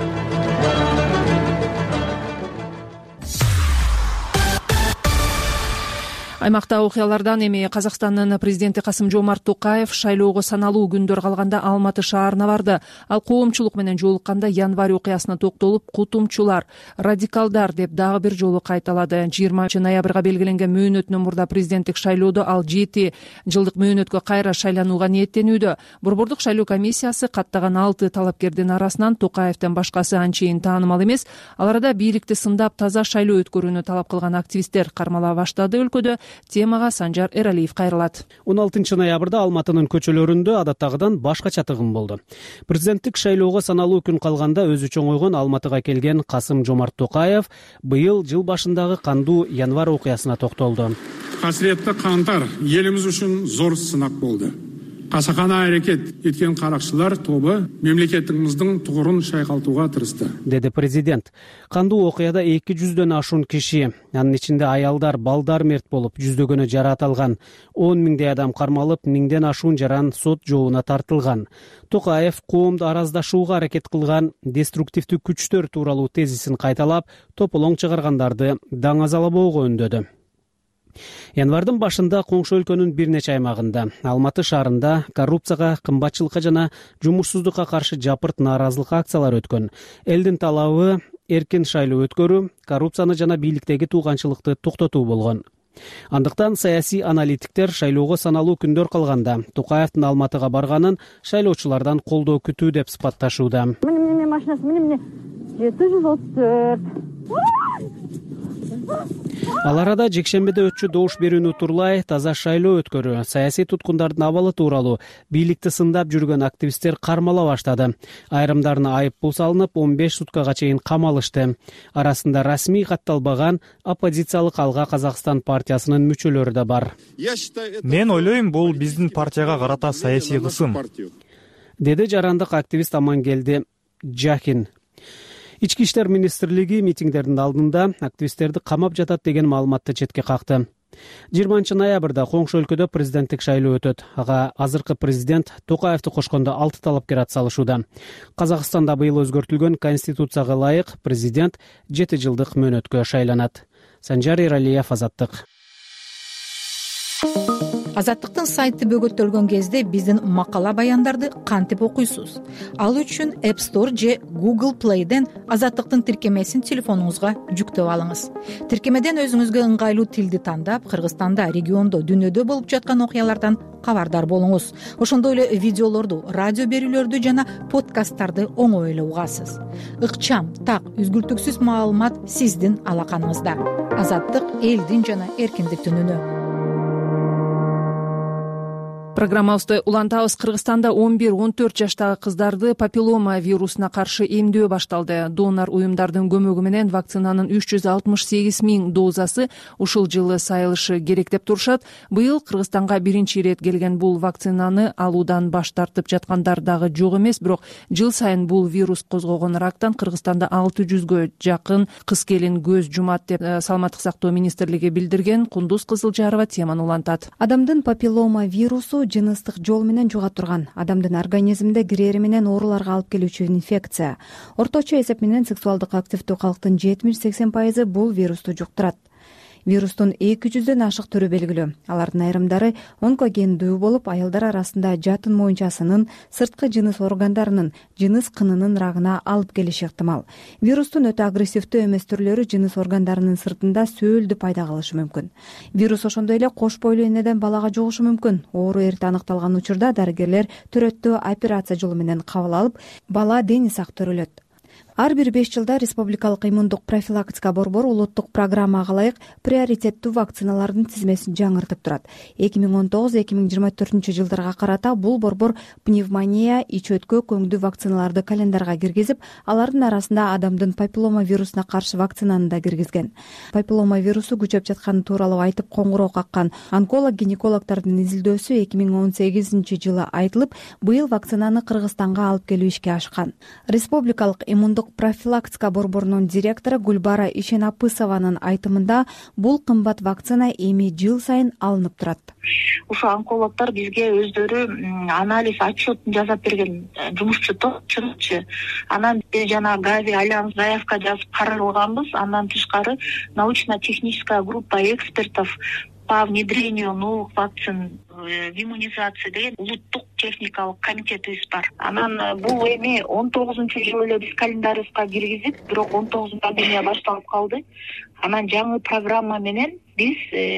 Аймакта окуялардан эми Казакстандын президенти Касым-Жомарт Токаев шайлоого саналуу күндөр калганда Алматы шаарына барды. Ал коомчулук менен жолукканда январь окуясына токтолуп, кутумчулар, радикалдар деп дагы бир жолу кайталады. 20 ноябрга белгиленген мөөнөтүнөн мурда президенттик шайлоодо ал 7 жылдык мөөнөткө кайра шайланууга ниеттенүүдө. Борбордук шайлоо комиссиясы каттаган 6 талапкердин арасынан Токаевден башкасы анчейин таанымал эмес. Ал арада бийликти сындап таза шайлоо өткөрүүнү талап кылган активисттер кармала баштады. Өлкөдө темага Санжар Эралиев кайрылат. 16 ноябрда Алматынын көчөлөрүндө адаттагыдан башкача тыгын болду. Президенттик шайлоого саналуу күн калганда өзү чоңойгон Алматыга келген Касым-Жомарт Токаев быйыл жыл башындагы кандуу январь окуясына токтолду. Касиеттүү кантар элибиз үчүн зор сынак болду. Касакана аракет эткен каракчылар тобу мемлекетибиздин тугурун шайкалтууга тырышты, деди президент. Кандуу окуяда 200дөн ашуун киши, анын ичинде аялдар, балдар мерт болуп, жүздөгөнү жараат алган, 10 миңдей адам кармалып, 1000ден ашуун жаран сот жообуна тартылган. Токаев коомду араздашууга аракет кылган деструктивдүү күчтөр тууралуу тезисин кайталап, тополоң чыгаргандарды даңазалабоого үндөдү. Январдын башында коңшу өлкөнүн бир нече аймагында, Алматы шаарында коррупцияга, кымбатчылыкка жана жумушсуздукка каршы жапырт нааразылык акциялары өткөн. Элдин талабы эркин шайлоо өткөрүү, коррупцияны жана бийликтеги тууганчылыкты токтотуу болгон. Андыктан саясий аналитиктер шайлоого саналуу күндөр калганда Токаевдин Алматыга барганын шайлоочулардан колдоо күтүү деп сыпатташууда. Міне машинасы, міне 734. Ал арада жекшембиде өтчү добуш берүүнү турлай таза шайлоо өткөрүү, саясий туткундардын абалы тууралуу бийликти сындап жүргөн активисттер кармала баштады. Айрымдарына айыппул салынып, 15 суткага чейин камалышты. Арасында расмий катталбаган оппозициялык Алга Казакстан партиясынын мүчөлөрү да бар. Мен ойлойм, бул биздин партияга карата саясий кысым, деди жарандык активист Амангелди Жахин. Ички иштер министрлиги митингдердин алдында активисттерди камап жатат деген маалыматты четке какты. 20 ноябрда коңшу өлкөдө президенттик шайлоо өтөт. Ага азыркы президент Токаевди кошкондо 6 талапкер атсалышууда. Казакстанда быйыл өзгөртүлгөн конституцияга ылайык президент 7 жылдык мөөнөткө шайланат. Санжар Эралиев, Азаттык. Азаттыктын сайты бөгөттөлгөн кезде биздин макала баяндарды кантип окуйсуз? Ал үчүн App Store же Google Play'ден Азаттыктын тиркемесин телефонуңузга жүктөп алыңыз. Тиркемеден өзүңүзгө ыңгайлуу тилди тандап, Кыргызстанда, региондо, дүйнөдө болуп жаткан окуялардан кабардар болуңуз. Ошондой эле видеолорду, радио берүүлөрдү жана подкасттарды оңой эле угасыз. Ыкчам, так, үзгүлтүксүз маалымат сиздин алаканыңызда. Азаттык элдин жана эркиндиктин үнү. Программабызды улантабыз. Кыргызстанда 11-14 жаштагы кыздарды папиллома вирусуна каршы эмдөө башталды. Донор уюмдардын көмөгү менен вакцинанын 368 000 дозасы ушул жылы сайылышы керек деп турушат. Быйыл Кыргызстанга биринчи ирет келген бул вакцинаны алуудан баш тартып жаткандар дагы жок эмес, бирок жыл сайын бул вирус козгогон рактан Кыргызстанда 600гө жакын кыз-келин көз жумат деп Саламаттык сактоо министрлиги билдирген. Кундуз Кызылжарова теманы улантат. Адамдын папиллома вирусу жыныстык жол менен жуга турган, адамдын организминде кирери менен ооруларга алып келүүчү инфекция. Орточо эсеп менен сексуалдык активдүү калктын 70-80% бул вирусту жуктурат. Вирустун 200дөн ашык түрү белгилүү. Алардын айрымдары онкогендүү болуп, аялдар арасында жатын моюнчасынын, сырткы жыныс органдарынын, жыныс кынынын рагына алып келиши ыктымал. Вирустун өтө агрессивдүү эмес түрлөрү жыныс органдарынын сыртында сөөлдү пайда кылышы мүмкүн. Вирус ошондой эле кош бойлуу энеден балага жугушу мүмкүн. Оору эрте аныкталган учурда дарыгерлер төрөттүү операция жолу менен кабыл алып, бала дени сак төрөлөт. ар бир 5 жылда республикалык иммундук профилактика борбору улуттук программага ылайык приоритеттүү вакциналардын тизмесин жаңыртып турат. 2019-2024 жылдарга карата бул борбор пневмония, ич өткө, көңдүү вакциналарды календарга киргизип, алардын арасында адамдын папиллома вирусуна каршы вакцинаны да киргизген. Папиллома вирусу күчөп жатканы тууралуу айтып коңгуроо каккан онколог-гинекологдордун изилдөөсү 2018 жылы айтылып, быйыл вакцинаны Кыргызстанга алып келүү ишке ашкан. Республикалык иммундук профилактика борборунун директору Гүлбара Ишенапысованын айтымында, бул кымбат вакцина эми жыл сайын алынып турат. Ушу онкологдор бизге өздөрү анализ отчетун жасап берген жумушчу чыгычы. Анан биз жана Гави Альянс заявка жазып каралганбыз. Андан тышкары научно-техническая группа экспертов по внедрению новых вакцин в иммунизации деген улуттук техникалык комитетибиз бар. Анан бул эми 19-жылы эле биз календарыбызга киргизип, бирок 19 пандемия башталып калды. Анан жаңы программа менен биз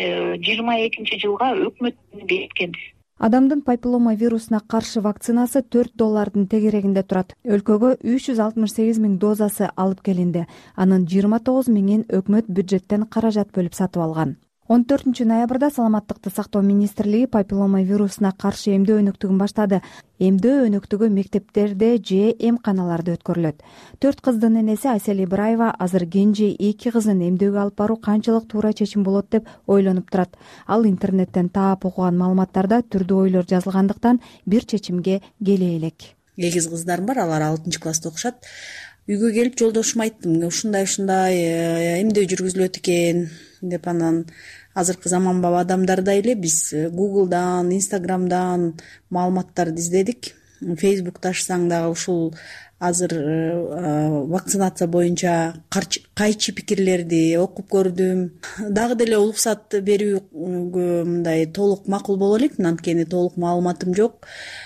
22-жылга өкмөттүн берткенбиз. Адамдын папиллома вирусуна каршы вакцинасы $4 тегерегинде турат. Өлкөгө 368 000 дозасы алып келинди. Анын 29 000-ин өкмөт бюджеттен каражат бөлүп сатып алган. 14 ноябрда Саламаттыкты сактоо министрлиги папиллома вирусуна каршы эмдөө өнөктүгүн баштады. Эмдөө өнөктүгү мектептерде же эмканаларда өткөрүлөт. 4 кыздын энеси Айсел Ибраева азыр кенже 2 кызын эмдөөгө алып баруу канчалык туура чечим болот деп ойлонуп турат. Ал интернеттен таап окуган маалыматтарда түрдүү ойлор жазылгандыктан бир чечимге келе элек. Эгиз кыздарым бар, алар 6-класста окушат. Үйгө келип жолдошума айттым, ушундай эмдөө жүргүзүлөт экен деп. Анан азыркы заманбап адамдарда эле биз Google'дан, Instagram'дан маалыматтарды издедик. Facebook'та ачсаң дагы ушул азыр вакцинация боюнча кайчы пикирлерди окуп көрдүм. Дагы деле уруксат берүүгө мындай толук макул боло элек, анткени толук маалыматым жок.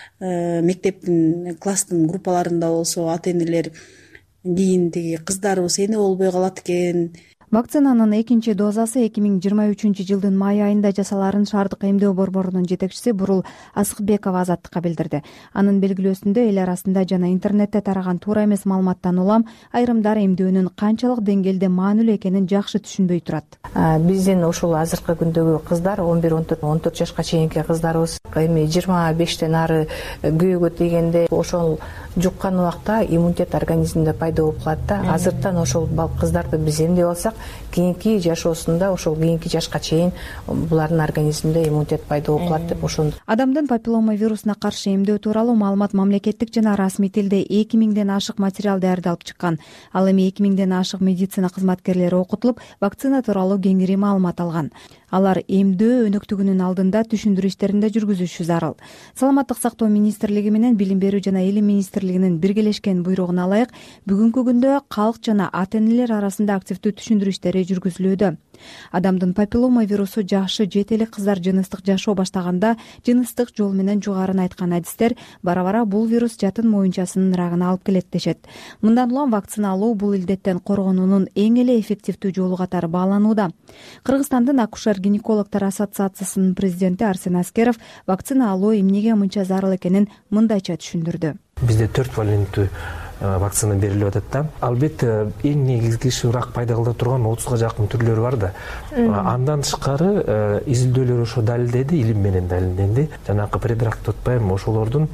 Мектептин класстын группаларында болсо ата-энелер кийин тиги кыздарыбыз эне болбой калат экен. Вакцинанын экинчи дозасы 2023 жылдын май айында жасаларын шаардык эмдөө борборунун жетекчиси Бурул Асыкбекова Азаттыкка билдирди. Анын белгилөөсүндө эл арасында жана интернетте тараган туура эмес маалыматтан улам айрымдар эмдөөнүн канчалык деңгээлде маанилүү экенин жакшы түшүнбөй турат. Биздин ушул азыркы күндөгү кыздар 11-14 жашка чейинки кыздарыбыз эми 25тен ары күйөөгө тийгенде ошол жуккан убакта иммунитет организмде пайда болуп калат да. Азыртан ошол кыздарды биз эмдеп алсак, кийинки жашоосунда ошол кийинки жашка чейин булардын организминде иммунитет пайда болуп калат деп ошону. Адамдын папиллома вирусуна каршы эмдөө тууралуу маалымат мамлекеттик жана расмий тилде 2000ден ашык материал даярдалып чыккан. Ал эми 2000ден ашык медицина кызматкерлери окутулуп, вакцина тууралуу кеңири маалымат алган. Алар эмдөө өнөктүгүнүн алдында түшүндүрүү иштерин да жүргүзүшү зарыл. Саламаттык сактоо министрлиги менен Билим берүү жана Илим министрлигинин биргелешкен буйругуна ылайык бүгүнкү күндө калк жана ата-энелер арасында активдүү түшүндүрүү иштери жүргүзүлүүдө. Адамдын папиллома вирусу жашы жетелик кыздар жыныстык жашоо баштаганда жыныстык жол менен жугарын айткан адистер бара-бара бул вирус жатын моюнчасынын рагына алып келет дешет. Мындан улам вакцина алуу бул илдеттен коргонуунун эң эле эффективдүү жолу катары бааланууда. Кыргызстандын акушер-гинекологдор ассоциациясынын президенти Арсен Аскеров вакцина алуу эмнеге мынча зарыл экенин мындайча түшүндүрдү. Бизде 4 валенттүү вакцина берилип атат да. Албетте эң негизги рак пайда кылдырып турган 30га жакын түрлөрү бар да. Андан тышкары изилдөөлөр ошо далилдеди, илим менен далилденди. Жанакы предракты отпайм, ошолордун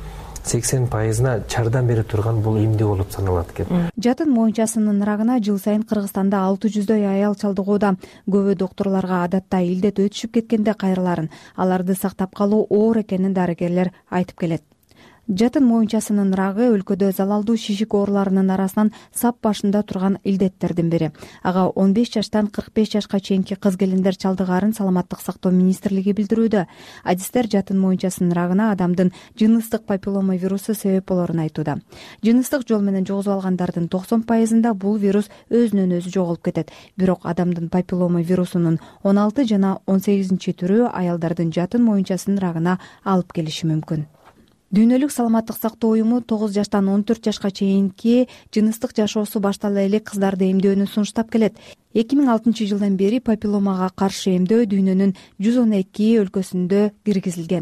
80%-на жардам бере турган бул эмдөө болуп саналат экен. Жатын моюнчасынын рагына жыл сайын Кыргызстанда 600дөй аял чалдыгууда. Көбү доктурларга адатта илдет өтүшүп кеткенде кайрыларын, аларды сактап калуу оор экенин дарыгерлер айтып келет. Жатын моюнчасынын рагы өлкөдө залалдуу шишик ооруларынын арасынан сап башында турган илдеттердин бири. Ага 15 жаштан 45 жашка чейинки кыз-келиндер чалдыгарын Саламаттык сактоо министрлиги билдирүүдө. Адистер жатын моюнчасынын рагына адамдын жыныстык папиллома вирусу себеп болорун айтууда. Жыныстык жол менен жугузуп алгандардын 90%-ында бул вирус өзүнөн өзү жоголуп кетет. Бирок адамдын папиллома вирусунун 16 жана 18 түрү аялдардын жатын моюнчасынын рагына алып келиши мүмкүн. Дүйнөлүк саламаттык сактоо уюму 9 жаштан 14 жашка чейинки жыныстык жашоосу баштала элек кыздарды эмдөөнү сунуштап келет. 2006 жылдан бери папилломага каршы эмдөө дүйнөнүн 112 өлкөсүндө киргизилген.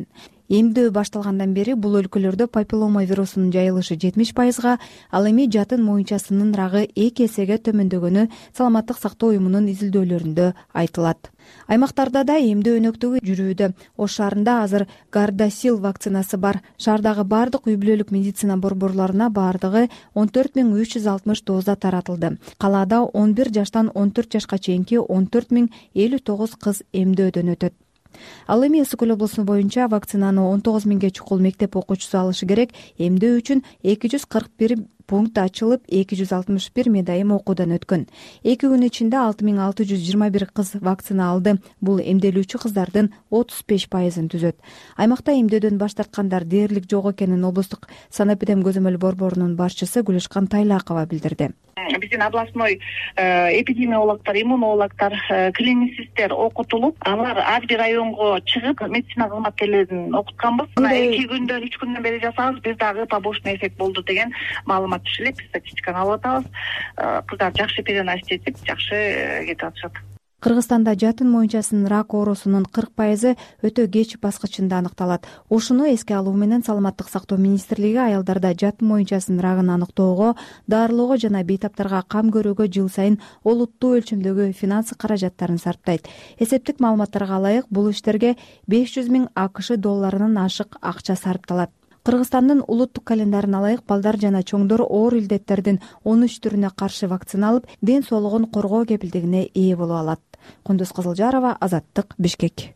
Эмдөө башталгандан бери бул өлкөлөрдө папиллома вирусунун жайылышы 70%, ал эми жатын моюнчасынын рагы 2 эсеге төмөндөгөнү Саламаттык сактоо уюмунун изилдөөлөрүндө айтылат. Аймактарда да эмдөө өнөктүгү жүрүүдө. Ош шаарында азыр Гардасил вакцинасы бар. Шаардагы бардык үй-бүлөлүк медицина борборлоруна бардыгы 14360 доза таратылды. Калаада 11 жаштан 14 жашка чейинки 14059 кыз эмдөөдөн өтөт. Ал эми Ысык Көл облусу боюнча вакцинаны 19000 чукул мектеп окуучусу алышы керек. Эмдөө үчүн 241 пункт ачылып, 261 медайым окуудан өткөн. 2 күн ичинде 6621 кыз вакцина алды. Бул эмделүүчү кыздардын 35%-ын түзөт. Аймакта эмдөөдөн баш тарткандар дээрлик жок экенин облустук санэпидем көзөмөл борборунун башчысы Гүлөшкан Тайлакова билдирди. Биздин областной эпидемиологдор, иммунологдор, клиницисттер окутулуп, алар ар бир районго чыгып медицина кызматкерлерин окутканбыз. 2 күндөн 3 күндөн бери жасабыз. Бир дагы побочный эффект болду деген маалымат түшүлөт. Статистиканы алып атабыз. Кыздар жакшы переносить этип, жакшы кетип атышат. Кыргызстанда жатын моюнчасынын рак оорусунун 40% өтө кеч баскычында аныкталат. Ушуну эске алуу менен Саламаттык сактоо министрлиги аялдарда жатын моюнчасынын рагын аныктоого, дарылоого жана бейтаптарга кам көрүүгө жыл сайын олуттуу өлчөмдөгү финансы каражаттарын сарптайт. Эсептик маалыматтарга ылайык бул иштерге 500 000 АКШ долларынан ашык акча сарпталат. Кыргызстандын улуттук календарына ылайык балдар жана чоңдор оор илдеттердин 13 түрүнө каршы вакцина алып, ден соолугун коргоо кепилдигине ээ боло алат. Кундуз Кызылжарова, Азаттык, Бишкек.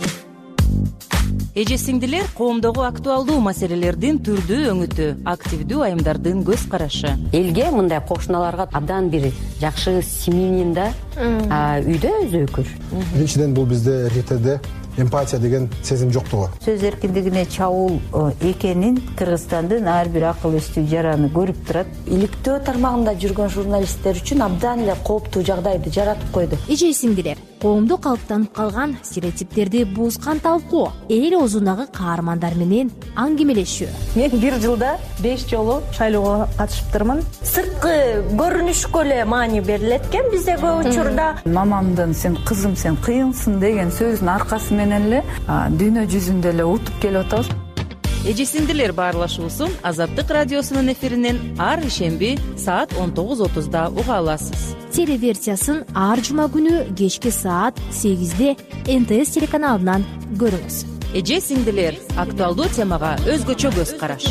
Эже сиңдилер, коомдогу актуалдуу маселелердин түрдүү өңүтү, активдүү айымдардын көз карашы. Элге мындай кошуналарга абдан бир жакшы семьянин да үйдө өзөкүр. Биринчиден бул бизде РТД эмпатия деген сезим жоктугу. Сөз эркиндигине чабуул экенин Кыргызстандын ар бир акыл эстүү жараны көрүп турат. Иликтөө тармагында жүргөн журналисттер үчүн абдан эле кооптуу жагдайды жаратып койду. Эже сиңдилер, коомдо калыптанып калган стереотиптерди бузган талкуу, эл оозундагы каармандар менен аңгемелешүү. Мен бир жылда 5 жолу шайлоого катышыптырмын. Сырткы көрүнүшкө эле маани берилет экен бизде көп учурда. Мамамдын "сен кызым, сен кыйынсың" деген сөзүнүн аркасы менен эле дүйнө жүзүндө эле утуп келип атабыз. Эже сиңдилер баарлашуусун Азаттык радиосунун эфиринен ар ишемби саат 19:30 уга аласыз. Телеверсиясын ар жума күнү кечки саат 8-де НТС телеканалынан көрүңүз. Эже сиңдилер, актуалдуу темага өзгөчө көз караш.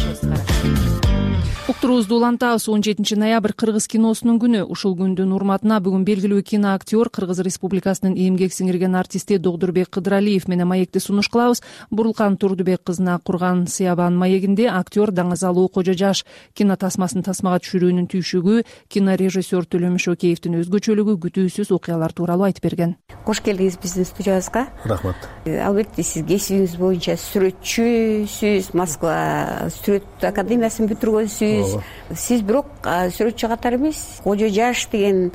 Уктуруубузду улантабыз. 17 ноябрь Кыргыз киносунун күнү. Ушул күндүн урматына бүгүн белгилүү киноактер, Кыргыз Республикасынын эмгек сиңирген артисти Догдурбек Кыдыралиев менен маекти сунуш кылабыз. Бурулкан Турдубек кызына курган Сыябан маегинде актер Даңазалуу Кожо Жаш кинотасмасын тасмага түшүрүүнүн түйшүгү, кинорежиссер Төлөмүш Океевдин өзгөчөлүгү, күтүүсүз окуялар тууралуу айтып берген. Кош келдиңиз биздин студиябызга. Рахмат. Албетте сиз кесибиңиз боюнча сүрөтчүсүз, Москва сүрөт академиясын бүтүргөнсүз. Сиз бирок сүрөтчү катары эмес, Кожо Жаш деген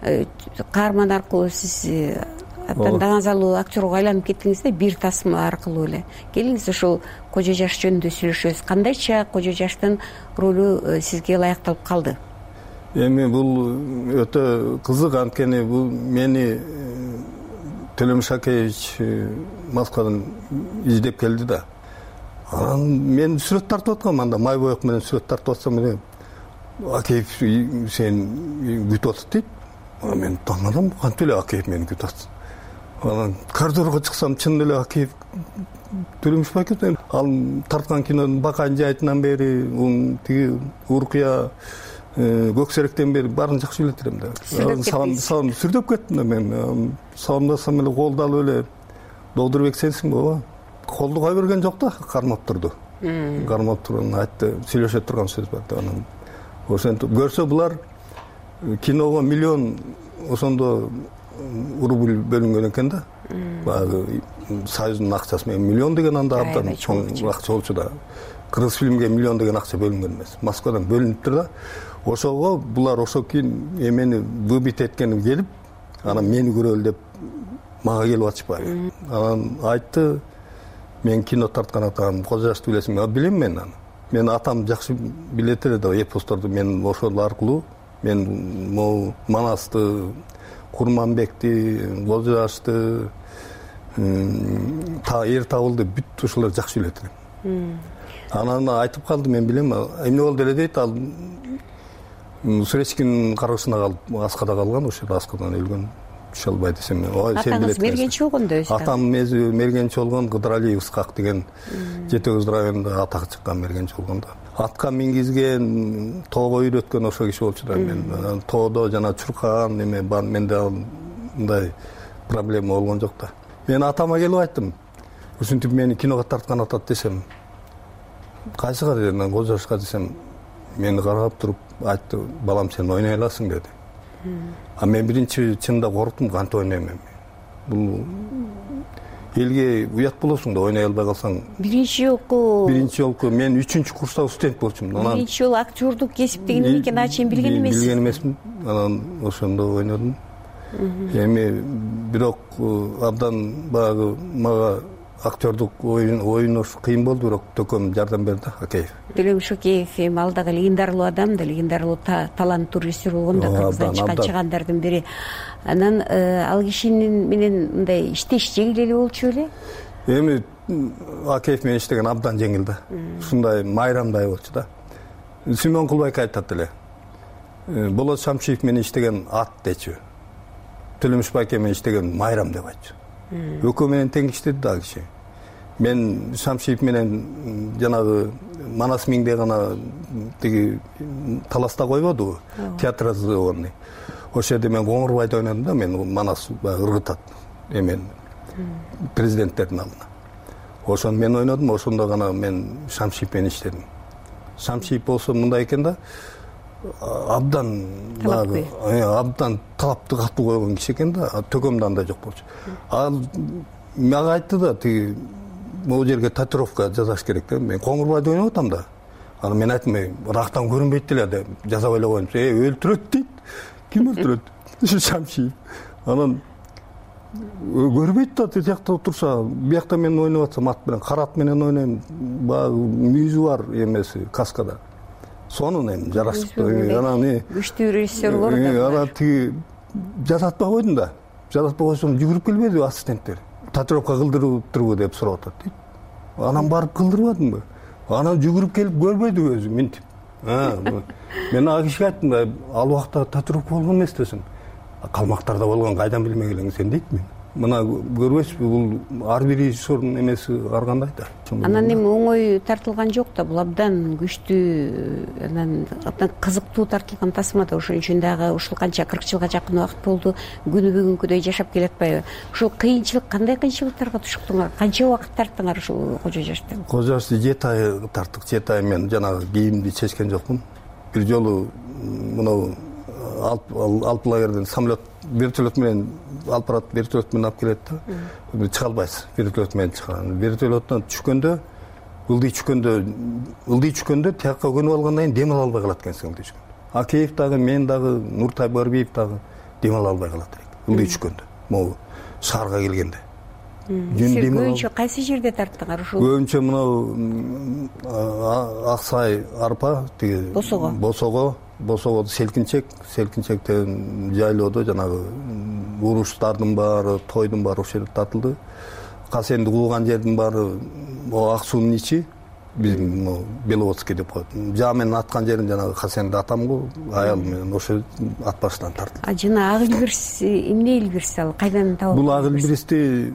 каарман аркылуу сиз Даңазалуу актерго айланып кеттиңиз да, бир тасма аркылуу эле. Келиңиз ушул Кожо Жаш жөнүндө сүйлөшөбүз. Кандайча Кожо Жаштын ролу сизге ылайыкталып калды? Эми бул өтө кызык, анткени бул мени Төлөмүш Акеевич Москвадан издеп келди да. Мен сүрөт тартып аткам, анда май боек менен сүрөт тартып атсам эле Акеев сен күтүп атат дейт. Мен таңдадым, кантип эле Акеев мени күтүп атат. Анан коридорго чыксам, чын эле Акеев Төлөмүш Акеев. Ал тарткан кинонун Бакан жайытынан бери, тиги Уркуя Көксеректен бери баарын жакшы билет элем да. Салам сүрдөп кеттим да мен. Саламдасам эле колду алып эле Догдурбек сенсиңби ооба? Колду кой берген жок да, кармап турду. Кармап турган айтты, сүйлөшө турган сөз бар да. Анан ошентип көрсө булар киного миллион ошондо рубль бөлүнгөн экен да. Баягы Союздун акчасы менен миллион деген анда абдан чоң акча болчу да. Кыргыз фильмге миллион деген акча бөлүнгөн эмес. Москвадан бөлүнүптүр да. Ошого булар ошо кийин эмени выбит эткеним келип, анан мени көрөлү деп мага келип атышпайбы. Анан айтты, мен кино тарткан атам, Кожо Жашты билесиңби? Билем мен аны. Мен атам жакшы билет эле да, эпосторду мен ошол аркылуу мен могу Манасты, Курманбекти, Кожо Жашты, эр табылды, бүт ушулар жакшы билет элем. Анан айтып калды, мен билем, эмне болду эле дейт, ал Суречкинин кароосуна калып, аскада калган, ошол аскадан өлгөн. Түшө албай десем, атаңыз мергенчи болгондо өзү? Атам мергенчи болгон, Кыдыралиев Ыскак деген Жети Кыз районунда атак чыккан мергенчи болгондо. Атка мингизген, тоого үйрөткөн ошол киши болчу да. Мен тоодо жана чуркаган неме бар, менде мындай проблема болгон жок да. Мен атама келип айттым, ушинтип мени киного тарткан атат десем, кайсыга дедим, Кожошка десем, мени карап туруп айтты, балам сен ойной аласың деди. Мен биринчи чынында корктум, кантип ойнойм эми. Бул элге уят болосуң да, ойной албай калсаң. Биринчи жолку мен 3-чү курстагы студент болчумун. Биринчи жолу актёрдук кесипти эмне экенин ачык билген эмессиз? Билген эмесмин. Анан ошондо ойнодум. Эми бирок абдан баягы мага актёрдук ойнош кыйын болду, бирок төкөм жардам берди, Акеев. Төлөм Шокеев эми ал дагы легендарлуу адам да, легендарлуу таланттуу режиссер болгон да, Кыргыздан чыккан чыгандардын бири. Анан ал кишинин менен мындай иштеш жеңил эле болчу беле? Эми Акеев менен иштеген абдан жеңил да. Ушундай майрамдай болчу да. Симон Кулбайк айтат эле. Болот Шамшиев менен иштеген ат дечү. Төлөмүш Байке менен иштеген майрам деп айтчу. Экөө менен тең иштеди да киши. Мен Шамшиев менен жанагы Манас Миңде гана тиги таласта койбодубу, театр зоонный. Ошол жерде мен Коңурбайды ойнодум да, мен Манас ыргытат эмен президенттердин алдына. Ошону мен ойнодум, ошондо гана мен Шамшиев менен иштедим. Шамшиев болсо мындай экен да, абдан талапты катуу койгон киши экен да, төкөмдө андай жок болчу. Ал мага айтты да, тиги могу жерге татуировка жасаш керек деп. Мен Коңурбайды ойноп атам да. Анан мен айттым, рактан көрүнбөйт деле деп жасап эле коем. Өлтүрөт дейт. Ким өлтүрөт? Шамшиев. Анан көрбөйт да, тиякта отурса, биякта мен ойноп атсам, ат менен, карат менен ойнойм. Баягы мүйүзү бар эмеси, каскада. Сонун эми жарашыптуу. Анан күчтүү режиссерлор да. Анан тиги жасатпай койдум да. Жасатпай койсом жүгүрүп келбеди ассистенттер. Татуировка кылдырыптырбы деп сурап атат дейт. Анан барып кылдырбадымбы? Анан жүгүрүп келип көрбөйдү өзү минтип. Мен ага кишиге айттым да, ал убакта татуировка болгон эмес десем. Калмактарда болгон кайдан билмек элең сен дейт мен. Мына көрбөйсүзбү, бул ар бир режиссердун эмеси ар кандай да. Анан эми оңой тартылган жок да, бул абдан күчтүү, анан абдан кызыктуу тартылган тасма да. Ошон үчүн дагы ушул канча 40 жылга жакын убакыт болду, күнү бүгүнкүдөй жашап келатпайбы? Ушул кыйынчылык, кандай кыйынчылыктарга туштуңар? Канча убакыт тарттыңар ушул Кожо Жашты? Кожо Жашты 7 ай тарттык. 7 ай мен жанагы кийимди чечкен жокмун. Бир жолу мына алып лагерден самолет, вертолет менен алып барат, вертолет менен алып келет да. Чыга албайсыз, вертолет менен чыган. Вертолеттон түшкөндө, ылдый түшкөндө тиякка көнүп алгандан кийин дем ала албай калат экенсиң ылдый түшкөндө. Акеев дагы, мен дагы, Нуртай Барбиев дагы дем ала албай калат ылдый түшкөндө. Могу шаарга келгенде. Көбүнчө кайсы жерде тарттыңар ушул? Көбүнчө мына Аксай арпа, тиги Босого селкинчекте жайлоодо жанагы уруштардын баары, тойдун баары ошол жерде тартылды. Касенди кууган жердин баары ак суунун ичи, биздин Беловодский деп коет. Жаа менен аткан жерин жанагы Касенди атам го, аялым менен ошол ат башынан тартылды. Жана ак илбирс эмне илбирс ал? Кайдан табылды? Бул ак илбирсти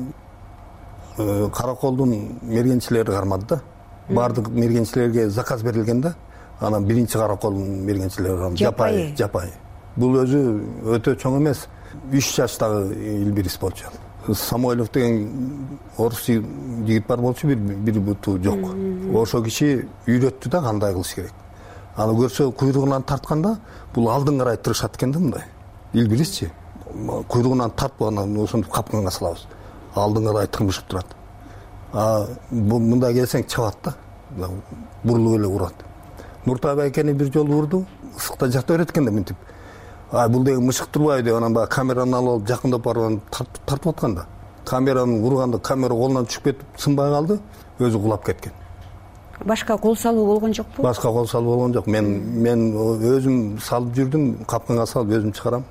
Караколдун мергенчилери кармады да. Бардык мергенчилерге заказ берилген да. Анан биринчи Караколдун мергенчилери жапай. Бул өзү өтө чоң эмес. 3 жаштагы илбирис болчу. Самойлов деген орус жигит бар болчу, бир буту жок. Ошол киши үйрөттү да кандай кылыш керек. Аны көрсө куйругунан тартканда, бул алдын карай тырышат экен да мындай. Илбирисчи. Куйругунан тартып анан ошентип капканга салабыз. Алдын карай тырмышып турат. Мындай келсең чабат да. Бурулуп эле урат. Нуртай Байкени бир жолу урду, ысыкта жата берет экен да минтип. Бул деген мышык турбайбы деп анан баягы камераны алып жакындап барып тартып атканда. Камераны урганда камера колунан түшүп кетип, сынбай калды, өзү кулап кеткен. Башка кол салуу болгон жокпу? Башка кол салуу болгон жок. Мен өзүм салып жүрдүм, капканга салып өзүм чыгарам.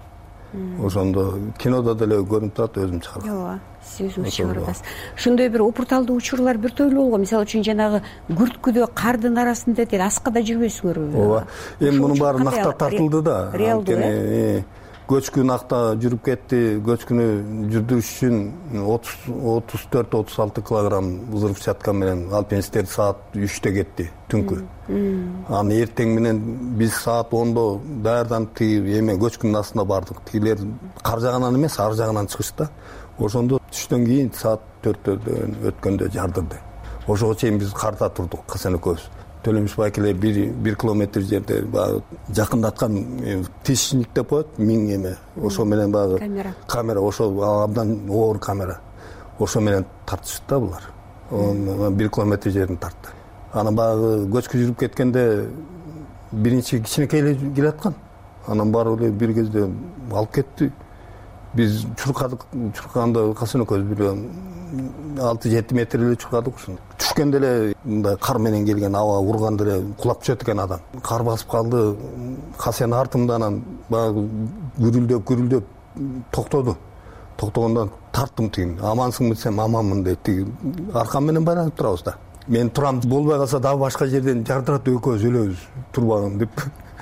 ошондо кинодо деле көрүнүп турат, өзүм чыгаргам. ооба, сиз өзүңүз чыгарып атасыз. Ошондой бир опурталдуу учурлар бир тойлуу болгон. Мисалы үчүн жанагы күрткүдө кардын арасында тел аскада жүрбөйсүңөрбү? ооба, эми мунун баары накта тартылды да. Реалдуу көчкү накта жүрүп кетти. Көчкүнү жүрдүрүш үчүн 34-36 килограмм взрывчатка менен алпинисттер саат 3-тө кетти түнкү. Аны эртең менен биз саат 10-до даярданып тиги эме көчкүнүн астына бардык. Тигилер кар жагынан эмес, ар жагынан чыгышты. Ошондо түштөн кийин саат 4-тө өткөндө жардырды. Ошого чейин биз карда турдук, Касен экөөбүз. Төлөмүш эле 1 километр жерде баягы жакындаткан тишник деп коет, миң эме. Ошо менен баягы камера, ошо абдан оор камера. Ошо менен тартышты да булар. 1 километр жерин тартты. Анан баягы көчкү жүрүп кеткенде биринчи кичинекей эле келаткан. Анан барып эле бир кезде алып кетти. Биз чуркаганда Касен экөөбүз бир 6-7 метр эле чуркадык ушуну. Түшкөндө эле мындай кар менен келген аба урганда эле кулап түшөт экен адам. Кар басып калды. Касен артымда анан баягы гүрүлдөп токтоду. Токтогондон тарттым тигин. Амансыңбы десем, аманмын дейт. Тиги аркам менен байланып турабыз да. Мен турам, болбой калса дагы башка жерден жардырат, экөөбүз өлөбүз турбаган деп.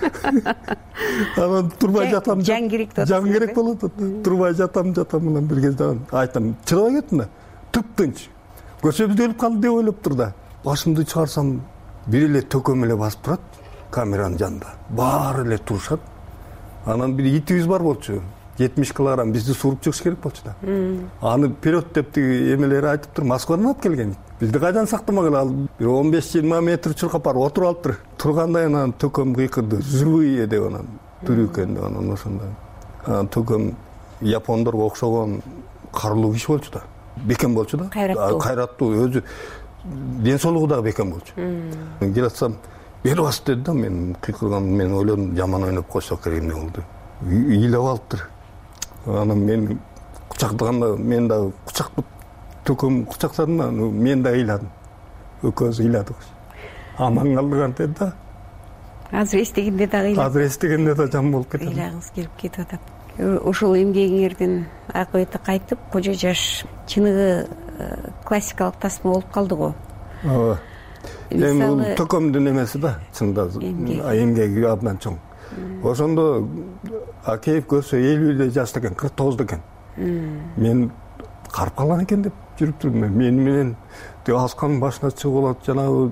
Анан турбай жатам. Жан керек болот. Турбай жатам анан бир кезде айтам, чыдабай кеттим да. Тып-тынч. Көрсөбүз өлүп калды деп ойлоп тур да. Башымды чыгарсам, бир эле төкөм эле басып турат камеранын жанында. Баары эле турушат. Анан бир итибиз бар болчу. 70 килограмм бизди сууруп чыгыш керек болчу да. Аны вперед деп тиги эмелери айтып тур, Москвадан алып келген. Бизди кайдан сактамагыла, бир 15-20 метр чуркап барып отуруп алыптыр. Тургандай анан төкөм кыйкырды. Живые деп анан тирүү экен деп анан ошондой. Анан төкөм япондорго окшогон карлуу киши болчу да. Бекем болчу да. Кайраттуу, өзү ден соолугу дагы бекем болчу. Келатсам, бери бас деди да, мен кыйкырган, мен ойлодум жаман ойноп койсок керек эмне болду. Ыйлап алыптыр. Анан мен кучактаганда мен дагы кучактап төкөм кучактадым да, мен да ыйладым. Экөөбүз ыйладык. Аман калдык деди да. Азыр эстегенде дагы ыйлап. Азыр эстегенде да жам болуп кетет. Ыйлагыңыз келип кетип атат. Ошол эмгегиңердин акыбети кайтып, кожо жаш чыныгы классикалык тасма болуп калды го. Ооба. Эми төкөмдүн эмеси да, чында эмгеги абдан чоң. Ошондо Акеев көрсө 50 жашта экен, 49 экен. Мен карып калган экен деп жүрүп турдум. Мен менен асканын башына чыгып болот, жанагы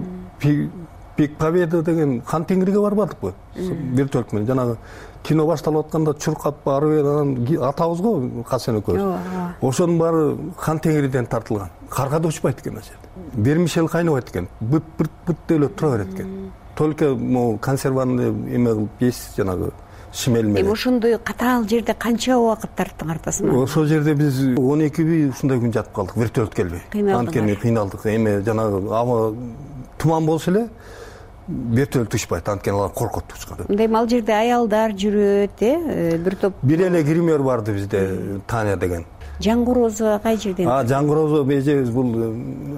Пик Победа деген Хан Теңирге барбадыкпы? Вертолет менен жанагы кино башталып атканда чуркап барып анан атабыз го Касен экөөбүз. Ошонун баары Хан Теңирден тартылган. Каргада учпайт экен ошо. Вермишель кайнабайт экен. Быт деле тура берет экен. Только консерванный эме кылып жейсиз, жанагы шимел менен. Ошондой катаал жерде канча убакыт тарттыңар тасма? Ошол жерде биз 12 ушундай күн жатып калдык, вертолет келбей. Анткени кыйналдык. Эме жанагы аба туман болсо эле вертолет учпайт, анткени алар коркот учкан. Мындай ал жерде аялдар жүрөт, бир топ. Бир эле гример барды бизде, Таня деген. Жангорозо кай жерден? Жангорозо бежебиз бул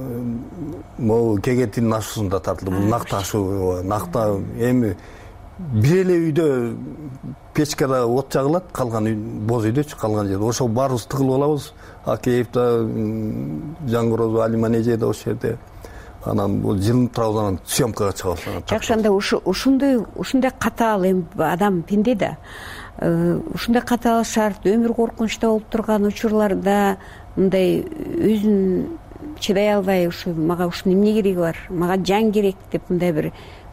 могу Кегеттин ашуусунда тартылды. Бул накта ашуу, накта эми бир эле үйдө печкада от жагылат, калган боз үйдөчү, калган жерде. Ошо баарыбыз тыгылып алабыз. Акеев да, Жангорозо, Алиманеже да ошол жерде. Анан бул жылынып турабыз, анан съемкага чыгабыз. Жакшы, анда ушундай катаал адам пенде да. Ушундай катаал шарт, өмүр коркунучта болуп турган учурларда мындай өзүн чыдай албай, ушу мага ушунун эмне кереги бар, мага жан керек деп мындай бир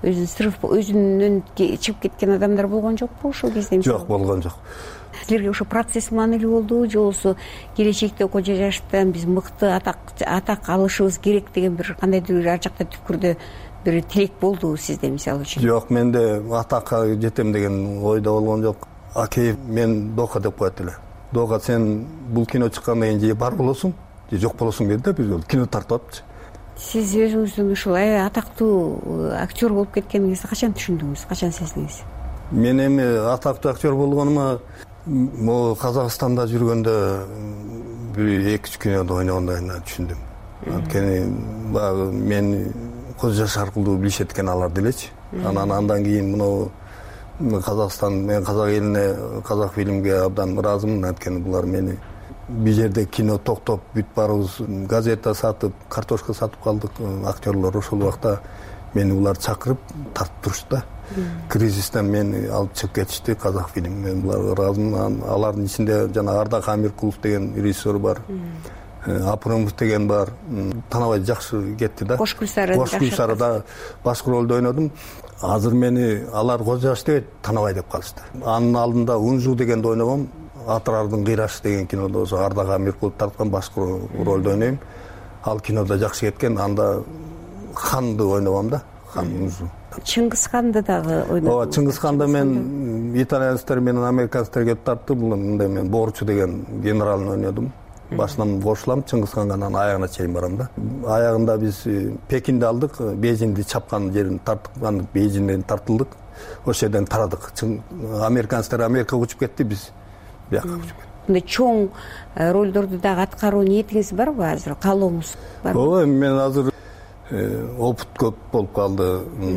өзүнөн чыгып кеткен адамдар болгон жокпу ошол кезде? Жок, болгон жок. Силерге ошо процесс маанилүү болдубу, же болбосо келечекте кожо жаштан биз мыкты атак алышыбыз керек деген бир кандайдыр бир ар жакта түпкүрдө бир тилек болдубу сизде, мисалы үчүн? Жок, менде атакка жетем деген ойдо болгон жок. Акеев мен Дока деп коет эле. Дока, сен бул кино чыккандан кийин же бар болосуң, же жок болосуң деди да, биз кино тартып атчы. Сиз өзүңүздүн ушул атактуу актер болуп кеткениңизди качан түшүндүңүз, качан сездиңиз? Мен эми атактуу актер болгонума могу Казакстанда жүргөндө бир 2-3 кинода ойногондон кийин түшүндүм. Анткени мен көз жаш аркылуу билишет экен алар делечи. Анан кийин мына мен казак элине, казак фильмге абдан ыраазымын. Анткени булар мени бир жерде кино токтоп бүт барыбыз газета сатып, картошка сатып калдык. Актерлор ошол убакта мени булар чакырып тартып турушты да. Кризистен мени алып чыгып кетишти. Казак фильм. Мен буларга ыраазымын. Алардын ичинде жана Ардак Амиркулов деген режиссер бар. Апырымов деген бар. Танабай жакшы кетти да. Кош Гүлсарыда башкы ролду ойнодум. Азыр мени алар Кожо жаш дебейт, Танабай деп калышты. Анын алдында Унжу дегенди ойногом. Атырардын кыйрашы деген кинодо ошо Ардак Амиркулов тарткан башкы ролду ойнойм. Ал кинода жакшы кеткен. Анда ханды ойногом да. Хан Унжу. Чыңгыз ханды дагы ойнодум. Ооба, Чыңгыз ханды мен итальянецтер менен американецтер келип тартты. Бул мындай мен Борчу деген генералын ойнодум. Башынан кошулам, Чыңгыз ханга анан аягына чейин барам да. Аягында биз Пекинди алдык, Бейжиңди чапкан жерин тарткан, Бейжиңден тартылдык. Ошол жерден тарадык. Американецтер Америкага учуп кетти, биз бияка учуп кеттик. Мындай чоң ролдорду дагы аткаруу ниетиңиз барбы азыр? Каалооңуз барбы? Ооба, мен азыр опыт көп болуп калды.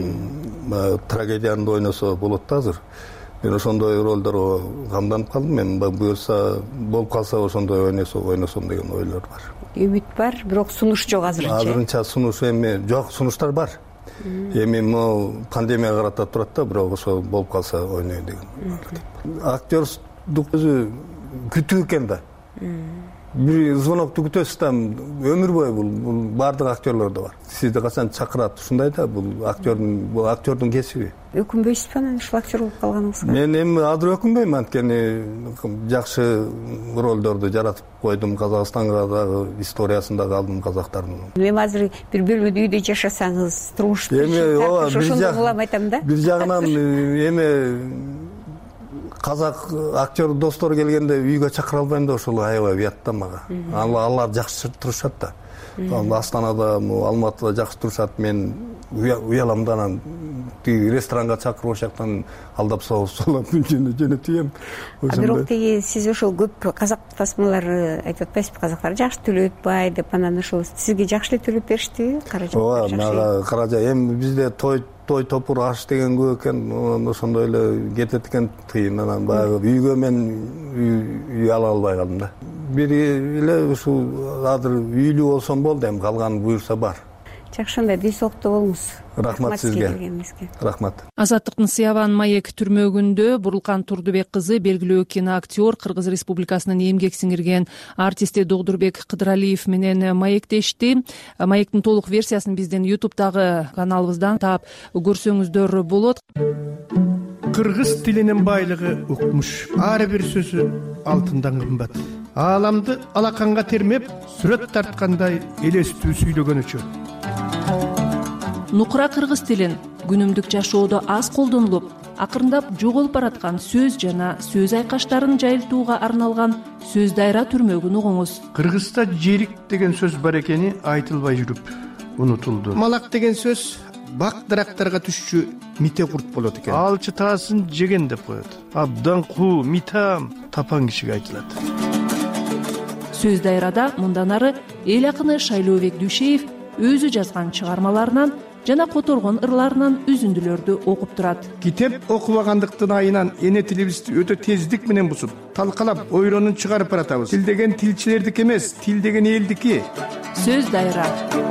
Трагедияны ойносо болот да азыр. Мен ошондой ролдорго камданып калдым. Мен буюрса болуп калса ошондой ойносом деген ойлор бар. Үмүт бар, бирок сунуш жок азырынча. Азырынча сунуш эми жок, сунуштар бар. Эми могу пандемияга карата турат да, бирок ошо болуп калса ойнойм деген. Актердук өзү күтүү экен да. Бир звонокту күтөсүз да, өмүр бою бул бардык актерлордо бар. Сизди качан чакырат, ушундай да, бул актердун кесиби. Өкүнбөйсүзбү анан ушул актер болуп калганыңызга? Мен эми азыр өкүнбөйм, анткени жакшы ролдорду жаратып койдум. Казакстанга дагы историясын дагы алдым казактардын. Эми азыр бир бөлмөдө үйдө жашасаңыз, турмуш ошондой улам айтам да. Бир жагынан эми казак актер достор келгенде үйгө чакыра албайм да, ошол аябай уят да мага. Алар жакшы турушат да. Астанада, Алматыда жакшы турушат. Мен уялам да, анан ресторанга чакырып ошол жактан алдап соолап жөнөтөйм. Бирок тиги сиз ошол көп казак басмалары айтып атпайсызбы, казактар жакшы төлөп атпайт деп, анан ошол сизге жакшы эле төлөп бериштиби? Ооба, мага каража. Эми бизде той топур аш деген көп экен, ошондой эле кетет экен тыйын. Анан баягы үйгө мен үй ала албай калдым да. Бири эле ушул азыр үйлүү болсом болду, эми калганы буюрса бар. Жакшы, анда дей соолукта болуңуз. Рахмат сизге. Рахмат. Азаттыктын Сыябан маек түрмөгүндө Бурулкан Турдубек кызы белгилүү киноактер, Кыргыз Республикасынын эмгек сиңирген артисти Догдурбек Кыдыралиев менен маектешти. Маектин толук версиясын биздин YouTube'дагы каналыбыздан таап көрсөңүздөр болот. Кыргыз тилинин байлыгы укмуш. Ар бир сөзү алтындан кымбат. Ааламды алаканга термеп, сүрөт тарткандай элестүү сүйлөгөнүчө. Нукура кыргыз тилин күнүмдүк жашоодо аз колдонулуп, акырындап жоголуп бараткан сөз жана сөз айкаштарын жайылтууга арналган сөз дайра түрмөгүн угуңуз. Кыргызда жерик деген сөз бар экени айтылбай жүрүп унутулду. Малак деген сөз бак дарактарга түшчү мите курт болот экен. Ал чытаасын жеген деп коет. Абдан куу, митам тапан кишиге айтылат. Сөз дайрада мындан ары эл акыны Шайлообек Дүйшеев өзү жазган чыгармаларынан жана которгон ырларынан үзүндүлөрдү окуп турат. Китеп окубагандыктын айынан эне тилибизди өтө тездик менен бузуп, талкалап, ойронун чыгарып баратабыз. Тил деген тилчилердики эмес, тил деген элдики. Сөз дайра.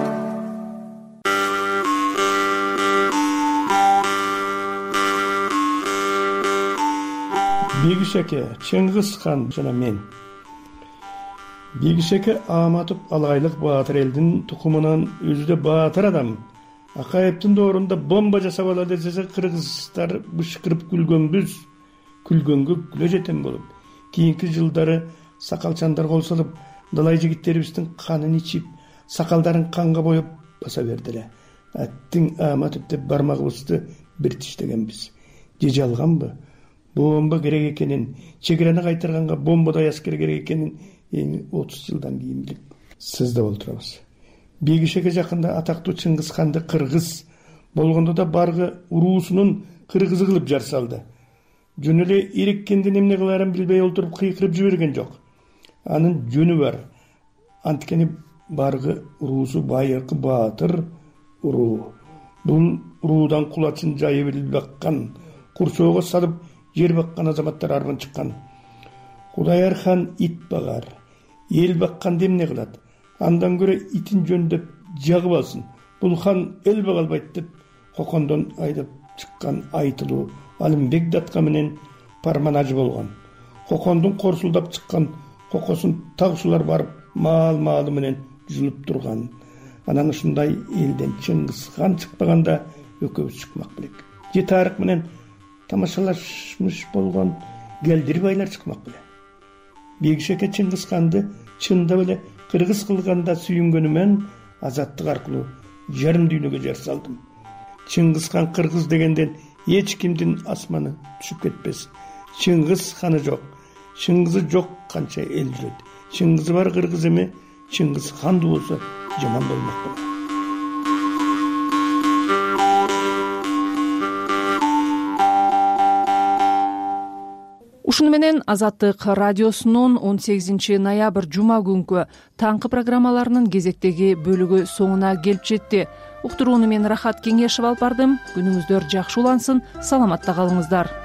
Бегишеке, Чыңгыз хан жана мен. Бегишеке Аматов Алайлык баатыр элдин тукумунан өзү баатыр адам. Акаевдин доорунда бомба жасап алат десе, кыргыздар бышкырып күлгөнбүз. Күлгөнгө күлө жетем болуп. Кийинки жылдары сакалчандар кол салып, далай жигиттерибиздин канын ичип, сакалдарын канга боеп баса бердиле. Аттың Аматов деп бармагыбызды бир тиштегенбиз. Же жалганбы? Бомба керек экенин, чегерени кайтарганга бомбадай аскер керек экенин эми 30 жылдан кийин билип сизде олтурабыз. Бегишеге жакында атактуу Чыңгыз ханды кыргыз болгондо да баргы уруусунун кыргызы кылып жар салды. Жөн эле иреккенден эмне кыларын билбей олтуруп кыйкырып жиберген жок. Анын жөнү бар. Анткени баргы уруусу байыркы баатыр уруу. Бул уруудан кулачын жайып эле баккан курсоого салып жер баккан азаматтар арбын чыккан. Кудаяр хан ит багар, эл бакканды эмне кылат? Андан көрө итин жөндөп жагып алсын. Бул хан эл бага албайт деп Кокондон айдап чыккан айтылуу Алымбек датка менен парманажы болгон. Кокондун корсулдап чыккан кокосун тагшылар барып маал-маалы менен жулуп турган. Анан ушундай элден Чыңгыз хан чыкпаганда экөөбүз чыкмак белек. Же тарых менен тамашалашмыш болгон келдир байлар чыкмак беле. Бегишеке Чыңгыз ханды чындап эле кыргыз кылганда сүйүнгөнүмөн азаттык аркылуу жарым дүйнөгө жар салдым. Чыңгыз хан кыргыз дегенден эч кимдин асманы түшүп кетпес. Чыңгыз ханы жок, Чыңгызы жок канча эл жүрөт. Чыңгызы бар кыргыз эме, Чыңгыз ханды болсо жаман болмок беле. Ушуну менен Азаттык радиосунун 18 ноябрь жума күнкү таңкы программаларынын кезектеги бөлүгү соңуна келип жетти. Уктурууну мен Рахат Кеңешев алып бардым. Күнүңүздөр жакшы улансын, саламатта калыңыздар.